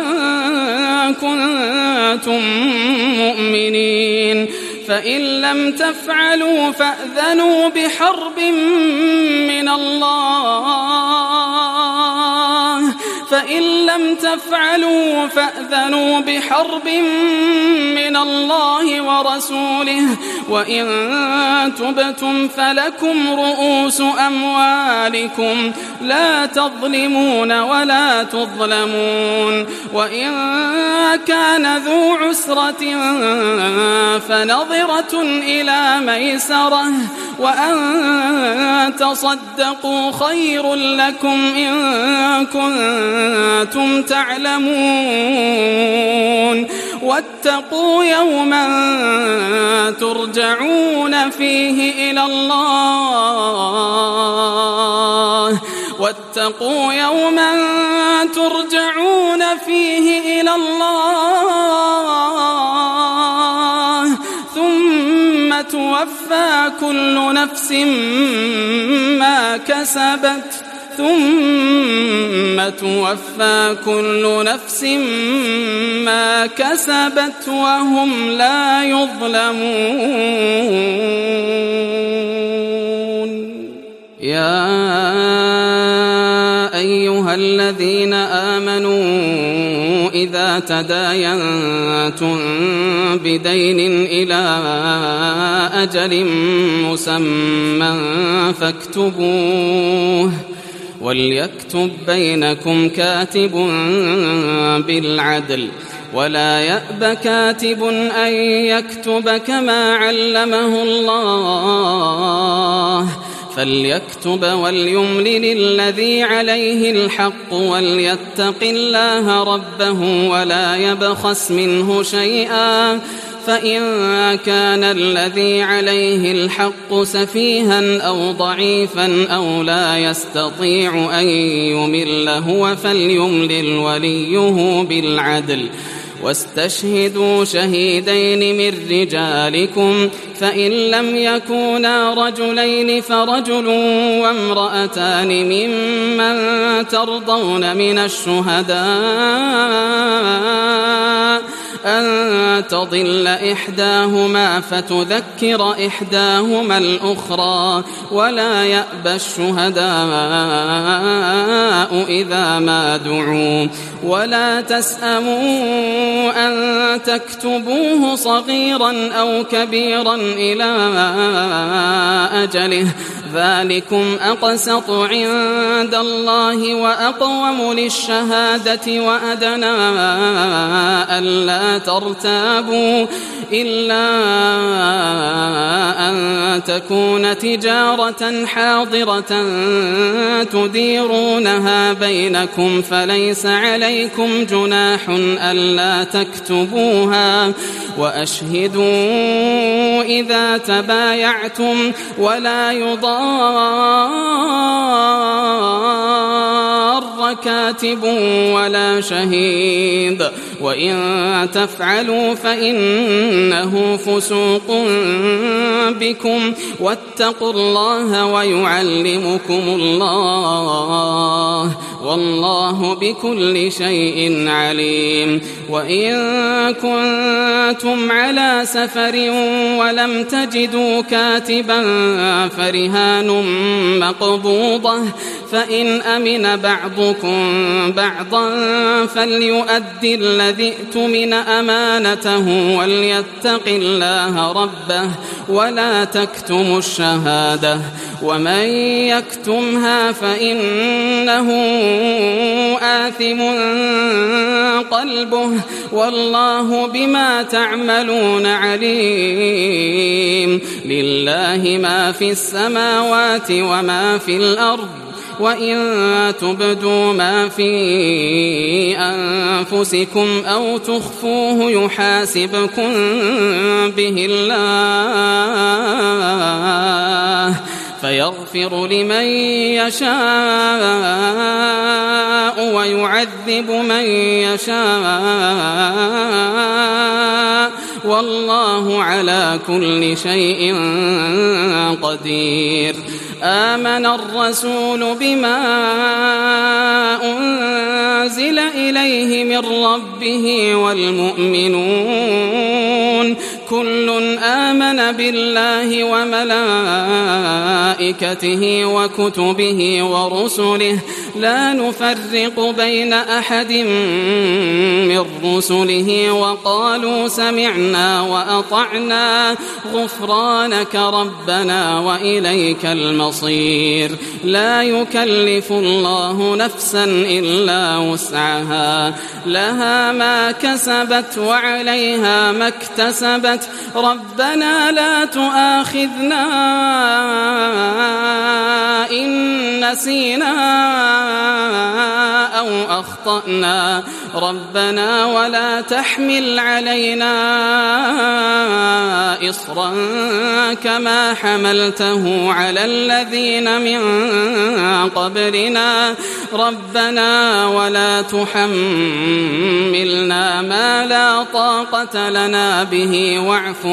كنتم مؤمنين فإن لم تفعلوا فأذنوا بحرب من الله فإن لم تفعلوا فأذنوا بحرب من الله ورسوله وإن تبتم فلكم رؤوس أموالكم لا تظلمون ولا تظلمون وإن كان ذو عسرة فنظرة إلى ميسرة وأن تصدقوا خير لكم إن كنتم تعلمون واتقوا يوما ترجعون فيه إلى الله واتقوا يوما ترجعون فيه إلى الله ثم توفى كل نفس ما كسبت ثم توفى كل نفس ما كسبت وهم لا يظلمون يا أيها الذين آمنوا إذا تداينتم بدين إلى أجل مسمى فاكتبوه وليكتب بينكم كاتب بالعدل ولا يأب كاتب أن يكتب كما علمه الله فليكتب وليملل الذي عليه الحق وليتق الله ربه ولا يبخس منه شيئا فإن كان الذي عليه الحق سفيها أو ضعيفا أو لا يستطيع أن يمل هو فليملل وليه بالعدل واستشهدوا شهيدين من رجالكم فإن لم يكونا رجلين فرجل وامرأتان ممن ترضون من الشهداء أن تضل إحداهما فتذكر إحداهما الأخرى ولا يأبى الشهداء إذا ما دعوا ولا تسأموا أن تكتبوه صغيرا أو كبيرا إلى أجله ذلكم أقسط عند الله وأقوم للشهادة وأدنى ألا ترتابوا إلا أن تكون تجارة حاضرة تديرونها بينكم فليس عليكم جناح ألا تكتبوها وأشهدوا إذا تبايعتم ولا يضار كاتب ولا شهيد وإن تفعلوا فإنه فسوق بكم واتقوا الله ويعلمكم الله والله بكل شيء عليم. وإن كنتم على سفر ولم تجدوا كاتبا فرهان مقبوضة فإن أمن بعضكم بعضا فليؤدي الذي ائتمن أمانته وليتق الله ربه ولا تكتموا الشهادة ومن يكتمها فإنه آثم قلبه والله بما تعملون عليم. لله ما في السماوات وما في الأرض وإن تبدوا ما في أنفسكم أو تخفوه يحاسبكم به الله فيغفر لمن يشاء ويعذب من يشاء والله على كل شيء قدير. آمن الرسول بما أنزل إليه من ربه والمؤمنون كل آمن بالله وملائكته وكتبه ورسله لا نفرق بين أحد من رسله وقالوا سمعنا وأطعنا غفرانك ربنا وإليك المصير. لا يكلف الله نفسا إلا وسعها لها ما كسبت وعليها ما اكتسبت ربنا لا تؤاخذنا إن نسينا أو أخطأنا ربنا ولا تحمل علينا إصرا كما حملته على الذين من قبلنا ربنا ولا تحملنا ما لا طاقة لنا به واعف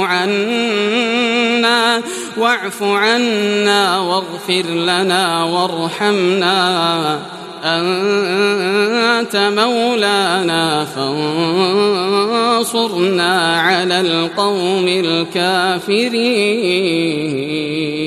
عنا واعف عنا واغفر لنا وارحمنا أنت مولانا فانصرنا على القوم الكافرين.